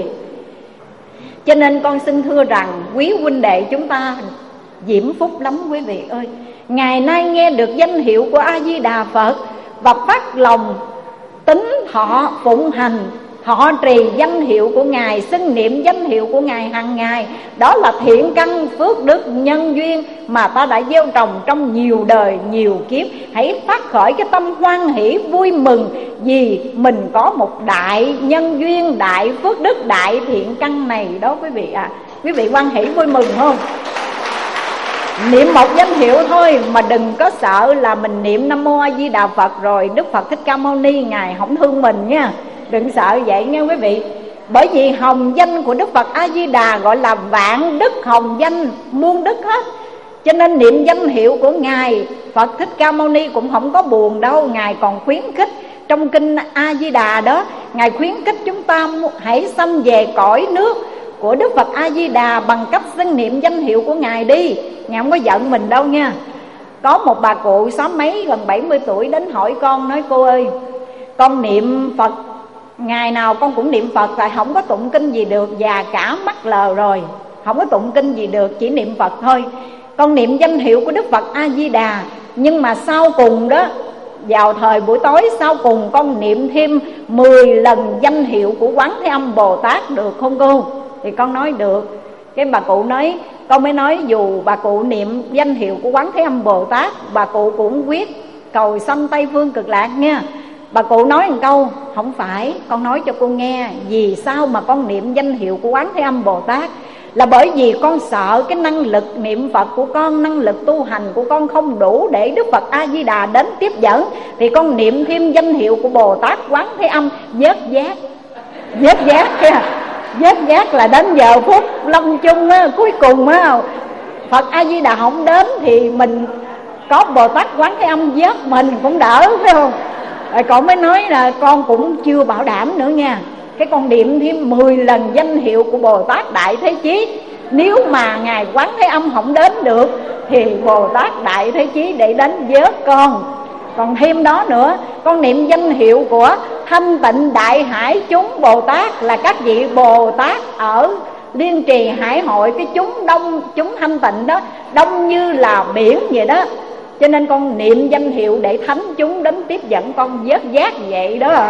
Speaker 2: Cho nên con xin thưa rằng quý huynh đệ chúng ta diễm phúc lắm quý vị ơi. Ngày nay nghe được danh hiệu của A Di Đà Phật và phát lòng tín thọ phụng hành, họ trì danh hiệu của Ngài, xưng niệm danh hiệu của Ngài hàng ngày, đó là thiện căn phước đức nhân duyên mà ta đã gieo trồng trong nhiều đời nhiều kiếp. Hãy phát khởi cái tâm hoan hỷ vui mừng, vì mình có một đại nhân duyên, đại phước đức, đại thiện căn này đó quý vị ạ. À, quý vị hoan hỷ vui mừng không? Niệm một danh hiệu thôi mà đừng có sợ là mình niệm Nam Mô A Di Đà Phật rồi Đức Phật Thích Ca Mâu Ni Ngài không thương mình nha. Đừng sợ vậy nha quý vị. Bởi vì hồng danh của Đức Phật A Di Đà gọi là vạn đức hồng danh, muôn đức hết. Cho nên niệm danh hiệu của Ngài Phật Thích Ca Mâu Ni cũng không có buồn đâu. Ngài còn khuyến khích trong kinh A Di Đà đó, Ngài khuyến khích chúng ta hãy sanh về cõi nước của Đức Phật A Di Đà bằng cách xưng niệm danh hiệu của Ngài đi. Ngài không có giận mình đâu nha. Có một bà cụ xóm mấy gần bảy mươi tuổi đến hỏi con, nói cô ơi con niệm Phật ngày nào con cũng niệm Phật, tại không có tụng kinh gì được, già cả mắt lờ rồi, không có tụng kinh gì được, chỉ niệm Phật thôi. Con niệm danh hiệu của Đức Phật A Di Đà, nhưng mà sau cùng đó, vào thời buổi tối sau cùng con niệm thêm mười lần danh hiệu của Quán Thế Âm Bồ Tát được không cô? Thì con nói được. Cái bà cụ nói, con mới nói dù bà cụ niệm danh hiệu của Quán Thế Âm Bồ Tát, bà cụ cũng quyết cầu sanh Tây Phương Cực Lạc nha. Bà cụ nói một câu, không phải, con nói cho cô nghe vì sao mà con niệm danh hiệu của Quán Thế Âm Bồ Tát. Là bởi vì con sợ cái năng lực niệm Phật của con, năng lực tu hành của con không đủ để Đức Phật A Di Đà đến tiếp dẫn, thì con niệm thêm danh hiệu của Bồ Tát Quán Thế Âm, vớt giác. Vớt giác kìa, vớt giác là đến giờ phút lâm chung á, cuối cùng á, Phật A Di Đà không đến thì mình có Bồ Tát Quán Thế Âm vớt mình cũng đỡ, phải không? Rồi con mới nói là con cũng chưa bảo đảm nữa nha. Cái con niệm thêm mười lần danh hiệu của Bồ Tát Đại Thế Chí. Nếu mà Ngài Quán Thế Âm không đến được thì Bồ Tát Đại Thế Chí để đến vớt con. Còn thêm đó nữa, con niệm danh hiệu của Thanh Tịnh Đại Hải chúng Bồ Tát, là các vị Bồ Tát ở Liên Trì Hải Hội, cái chúng đông, chúng thanh tịnh đó, đông như là biển vậy đó. Cho nên con niệm danh hiệu để thánh chúng đến tiếp dẫn con vớt vát vậy đó.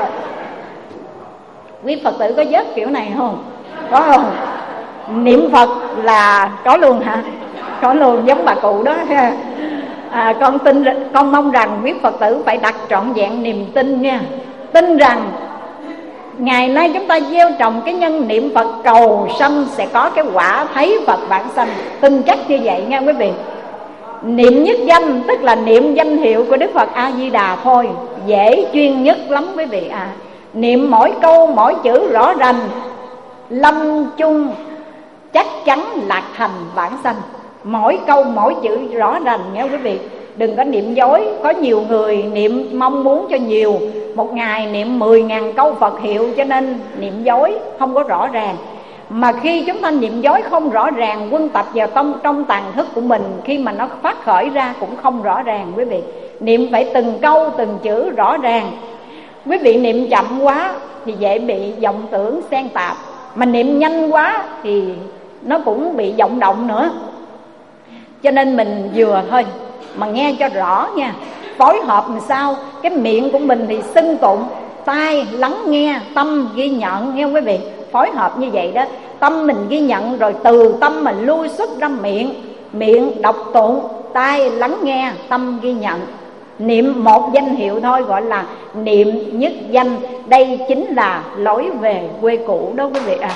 Speaker 2: Quý Phật tử có vớt kiểu này không? Có không? Niệm Phật là có luôn hả? Có luôn, giống bà cụ đó ha. À, con tin, con mong rằng quý Phật tử phải đặt trọn vẹn niềm tin nha. Tin rằng ngày nay chúng ta gieo trồng cái nhân niệm Phật cầu sanh sẽ có cái quả thấy Phật vãng sanh. Tin chắc như vậy nha quý vị. Niệm nhất danh tức là niệm danh hiệu của Đức Phật A Di Đà thôi, dễ chuyên nhất lắm quý vị à. Niệm mỗi câu mỗi chữ rõ rành, lâm chung chắc chắn lạc thành vãng sanh. Mỗi câu mỗi chữ rõ ràng nha quý vị. Đừng có niệm dối. Có nhiều người niệm mong muốn cho nhiều, một ngày niệm mười ngàn câu Phật hiệu, cho nên niệm dối không có rõ ràng. Mà khi chúng ta niệm dối không rõ ràng, quân tập vào trong, trong tàn thức của mình, khi mà nó phát khởi ra cũng không rõ ràng quý vị. Niệm phải từng câu từng chữ rõ ràng. Quý vị niệm chậm quá thì dễ bị vọng tưởng xen tạp, mà niệm nhanh quá thì nó cũng bị vọng động nữa. Cho nên mình vừa thôi mà nghe cho rõ nha. Phối hợp làm sao? Cái miệng của mình thì xưng tụng, tai lắng nghe, tâm ghi nhận nghe quý vị. Phối hợp như vậy đó. Tâm mình ghi nhận rồi từ tâm mình lui xuất ra miệng. Miệng đọc tụng, tai lắng nghe, tâm ghi nhận. Niệm một danh hiệu thôi gọi là niệm nhất danh. Đây chính là lối về quê cũ đó quý vị à.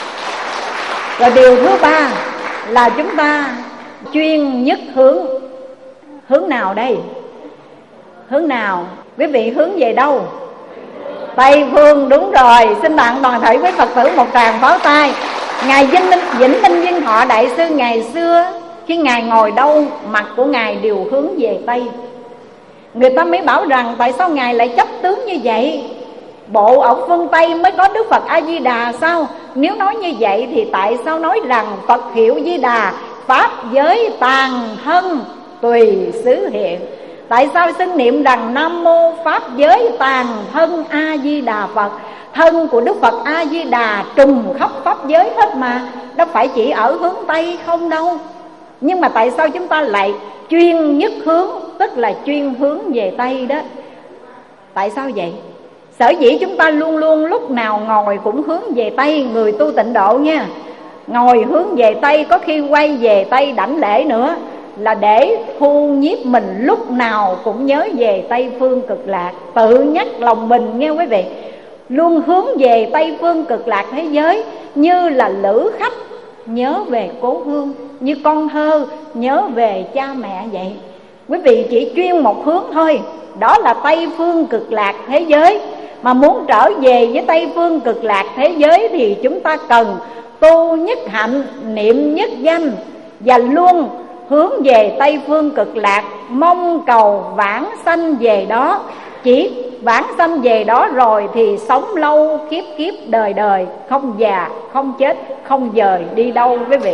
Speaker 2: Rồi điều thứ ba là chúng ta chuyên nhất hướng. Hướng nào đây? Hướng nào? Quý vị hướng về đâu? Tây phương, đúng rồi. Xin tặng toàn thể quý Phật tử một tràng pháo tay. Ngài Vĩnh Minh, Vĩnh Minh Viên Thọ Đại Sư ngày xưa, khi Ngài ngồi đâu, mặt của Ngài đều hướng về Tây. Người ta mới bảo rằng tại sao Ngài lại chấp tướng như vậy? Bộ ở phương Tây mới có Đức Phật A Di Đà sao? Nếu nói như vậy thì tại sao nói rằng Phật hiệu Di Đà, pháp giới tàn thân tùy xứ hiện? Tại sao xưng niệm rằng Nam Mô Pháp Giới Tàn Thân A Di Đà Phật? Thân của Đức Phật A Di Đà trùm khắp pháp giới hết mà, đâu phải chỉ ở hướng Tây không đâu. Nhưng mà tại sao chúng ta lại chuyên nhất hướng, tức là chuyên hướng về Tây đó? Tại sao vậy? Sở dĩ chúng ta luôn luôn lúc nào ngồi cũng hướng về Tây, người tu tịnh độ nha, ngồi hướng về Tây, có khi quay về Tây đảnh lễ nữa, là để thu nhiếp mình lúc nào cũng nhớ về Tây phương cực lạc. Tự nhắc lòng mình nghe quý vị, luôn hướng về Tây phương cực lạc thế giới, như là lữ khách nhớ về cố hương, như con thơ nhớ về cha mẹ vậy. Quý vị chỉ chuyên một hướng thôi, đó là Tây phương cực lạc thế giới. Mà muốn trở về với Tây phương cực lạc thế giới thì chúng ta cần tu nhất hạnh, niệm nhất danh, và luôn hướng về Tây phương cực lạc, mong cầu vãng sanh về đó. Chỉ vãng sanh về đó rồi thì sống lâu kiếp kiếp đời đời, không già, không chết, không dời đi đâu quý vị.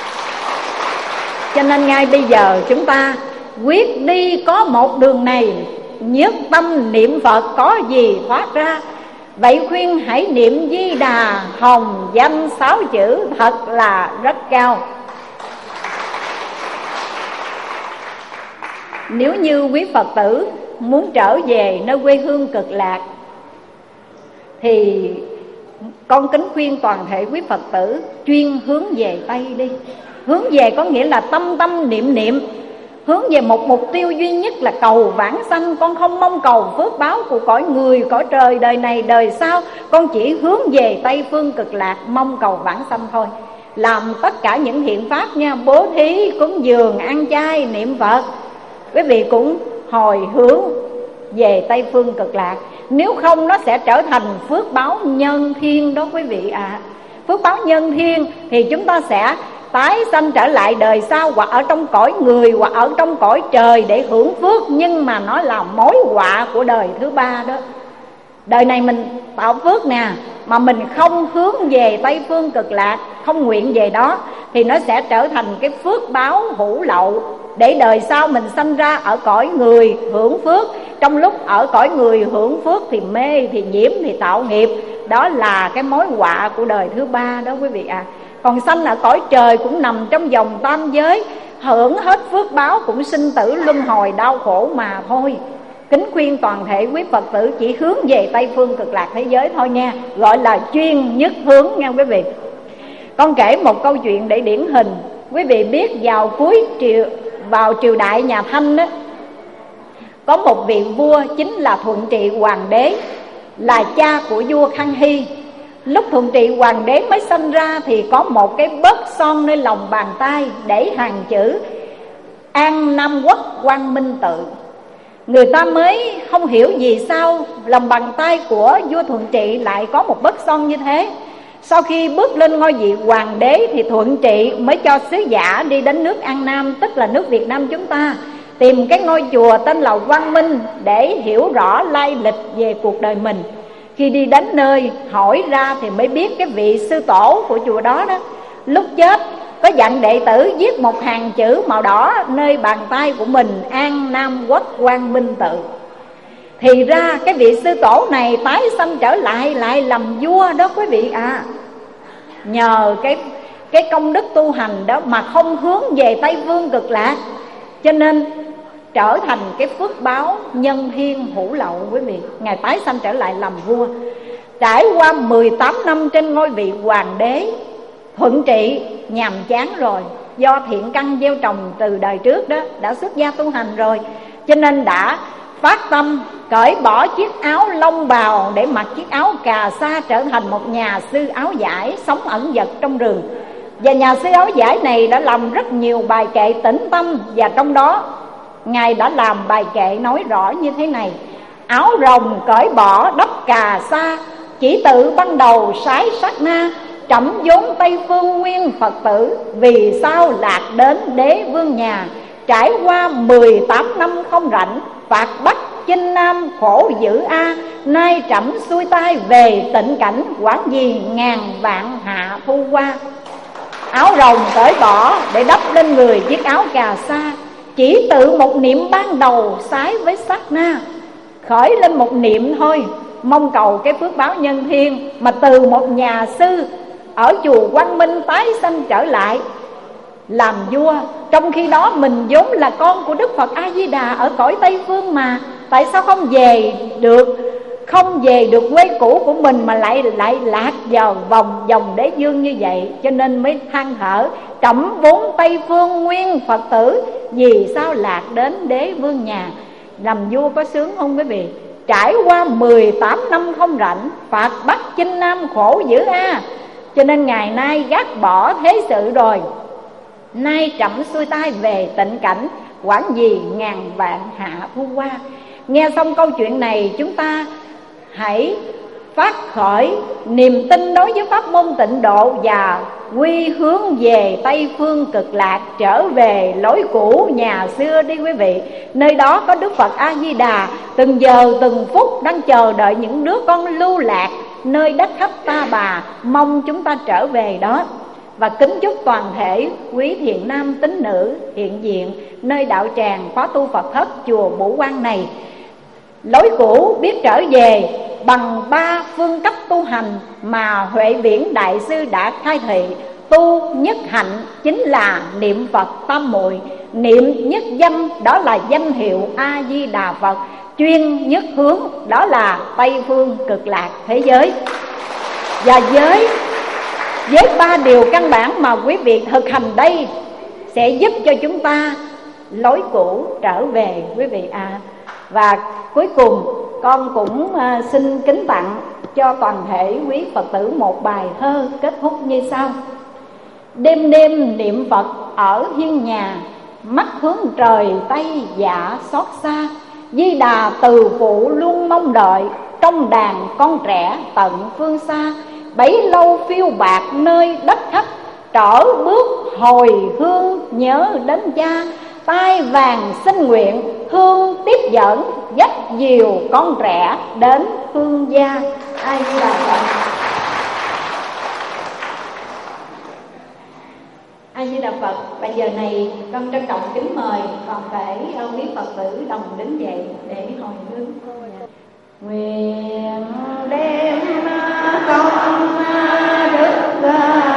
Speaker 2: Cho nên ngay bây giờ chúng ta quyết đi có một đường này, nhất tâm niệm Phật có gì thoát ra. Vậy khuyên hãy niệm Di Đà hồng danh sáu chữ thật là rất cao. Nếu như quý Phật tử muốn trở về nơi quê hương cực lạc thì con kính khuyên toàn thể quý Phật tử chuyên hướng về Tây đi. Hướng về có nghĩa là tâm tâm niệm niệm, hướng về một mục tiêu duy nhất là cầu vãng sanh. Con không mong cầu phước báo của cõi người, cõi trời đời này đời sau. Con chỉ hướng về Tây phương cực lạc, mong cầu vãng sanh thôi. Làm tất cả những thiện pháp nha, bố thí, cúng dường, ăn chay, niệm Phật, quý vị cũng hồi hướng về Tây phương cực lạc. Nếu không nó sẽ trở thành phước báo nhân thiên đó quý vị ạ. À, phước báo nhân thiên thì chúng ta sẽ tái sanh trở lại đời sau, hoặc ở trong cõi người, hoặc ở trong cõi trời để hưởng phước. Nhưng mà nó là mối họa của đời thứ ba đó. Đời này mình tạo phước nè, mà mình không hướng về Tây phương cực lạc, không nguyện về đó, thì nó sẽ trở thành cái phước báo hữu lậu, để đời sau mình sanh ra ở cõi người hưởng phước. Trong lúc ở cõi người hưởng phước thì mê, thì nhiễm, thì tạo nghiệp. Đó là cái mối họa của đời thứ ba đó quý vị ạ. À, còn sanh ở cõi trời cũng nằm trong vòng tam giới,
Speaker 3: hưởng hết phước báo cũng sinh tử luân hồi đau khổ mà thôi. Kính khuyên toàn thể quý Phật tử chỉ hướng về Tây phương cực lạc thế giới thôi nha, gọi là chuyên nhất hướng nha quý vị. Con kể một câu chuyện để điển hình. Quý vị biết vào cuối triều vào triều đại nhà Thanh đó, có một vị vua chính là Thuận Trị Hoàng đế, là cha của vua Khang Hy. Lúc Thuận Trị Hoàng đế mới sinh ra thì có một cái bớt son nơi lòng bàn tay để hàng chữ An Nam Quốc Quang Minh Tự. Người ta mới không hiểu vì sao lòng bàn tay của vua Thuận Trị lại có một bớt son như thế. Sau khi bước lên ngôi vị hoàng đế thì Thuận Trị mới cho sứ giả đi đến nước An Nam, tức là nước Việt Nam chúng ta, tìm cái ngôi chùa tên là Quang Minh để hiểu rõ lai lịch về cuộc đời mình. Khi đi đến nơi hỏi ra thì mới biết cái vị sư tổ của chùa đó đó, lúc chết có dặn đệ tử viết một hàng chữ màu đỏ nơi bàn tay của mình, An Nam Quốc Quang Minh Tự. Thì ra cái vị sư tổ này tái sanh trở lại lại làm vua đó quý vị à. Nhờ cái cái công đức tu hành đó mà không hướng về Tây phương cực lạc, cho nên trở thành cái phước báo nhân thiên hữu lậu quý vị. Ngài tái sanh trở lại làm vua. Trải qua mười tám năm trên ngôi vị hoàng đế, Thuận Trị nhàm chán rồi. Do thiện căn gieo trồng từ đời trước đó, đã xuất gia tu hành rồi, cho nên đã phát tâm cởi bỏ chiếc áo lông bào để mặc chiếc áo cà sa, trở thành một nhà sư áo vải sống ẩn dật trong rừng. Và nhà sư áo vải này đã làm rất nhiều bài kệ tĩnh tâm, và trong đó Ngài đã làm bài kệ nói rõ như thế này: áo rồng cởi bỏ đắp cà sa, chỉ tự ban đầu sái sát na, trẫm vốn Tây phương nguyên Phật tử, vì sao lạc đến đế vương nhà. Trải qua mười tám năm không rảnh, phạt Bắc chinh Nam khổ dữ a, nay trẫm xuôi tay về tịnh cảnh, quán gì ngàn vạn hạ thu qua. Áo rồng cởi bỏ để đắp lên người chiếc áo cà sa, chỉ tự một niệm ban đầu sái với sát na. Khởi lên một niệm thôi, mong cầu cái phước báo nhân thiên, mà từ một nhà sư ở chùa Quang Minh tái sanh trở lại làm vua. Trong khi đó mình vốn là con của Đức Phật A Di Đà ở cõi Tây phương mà, tại sao không về được không về được quê cũ của mình mà lại lại lạc vào vòng vòng đế dương như vậy? Cho nên mới than thở trẫm vốn Tây phương nguyên Phật tử, vì sao lạc đến đế vương nhà. Làm vua có sướng không quý vị? Trải qua mười tám năm không rảnh, phạt Bắc chinh Nam khổ dữ a. Cho nên ngày nay gác bỏ thế sự rồi, nay trẫm xuôi tay về tịnh cảnh, quản gì ngàn vạn hạ thu qua. Nghe xong câu chuyện này, chúng ta hãy phát khởi niềm tin đối với pháp môn tịnh độ và quy hướng về Tây phương cực lạc, trở về lối cũ nhà xưa đi quý vị. Nơi đó có Đức Phật A Di Đà, từng giờ từng phút đang chờ đợi những đứa con lưu lạc nơi đất khách ta bà, mong chúng ta trở về đó. Và kính chúc toàn thể quý thiện nam tín nữ hiện diện nơi đạo tràng khóa tu Phật thất chùa Bửu Quang này, lối cũ biết trở về bằng ba phương cách tu hành mà Huệ Viễn Đại Sư đã khai thị. Tu nhất hạnh chính là niệm Phật tam muội, niệm nhất danh đó là danh hiệu A Di Đà Phật, chuyên nhất hướng đó là Tây phương cực lạc thế giới. Và với với ba điều căn bản mà quý vị thực hành đây sẽ giúp cho chúng ta lối cũ trở về quý vị à. Và cuối cùng con cũng uh, xin kính tặng cho toàn thể quý Phật tử một bài thơ kết thúc như sau: đêm đêm niệm Phật ở hiên nhà, mắt hướng trời Tây dạ xót xa. Di Đà từ phụ luôn mong đợi, trong đàn con trẻ tận phương xa. Bấy lâu phiêu bạc nơi đất khách, trở bước hồi hương nhớ đến cha. Tai vàng xin nguyện thương tiếp dẫn, dắt dìu con trẻ đến phương gia. A Di Đà Phật. A Di Đà Phật. Bây giờ này con trân trọng kính mời toàn thể quý Phật tử đồng đứng dậy để hồi hướng. Nguyện đem công đức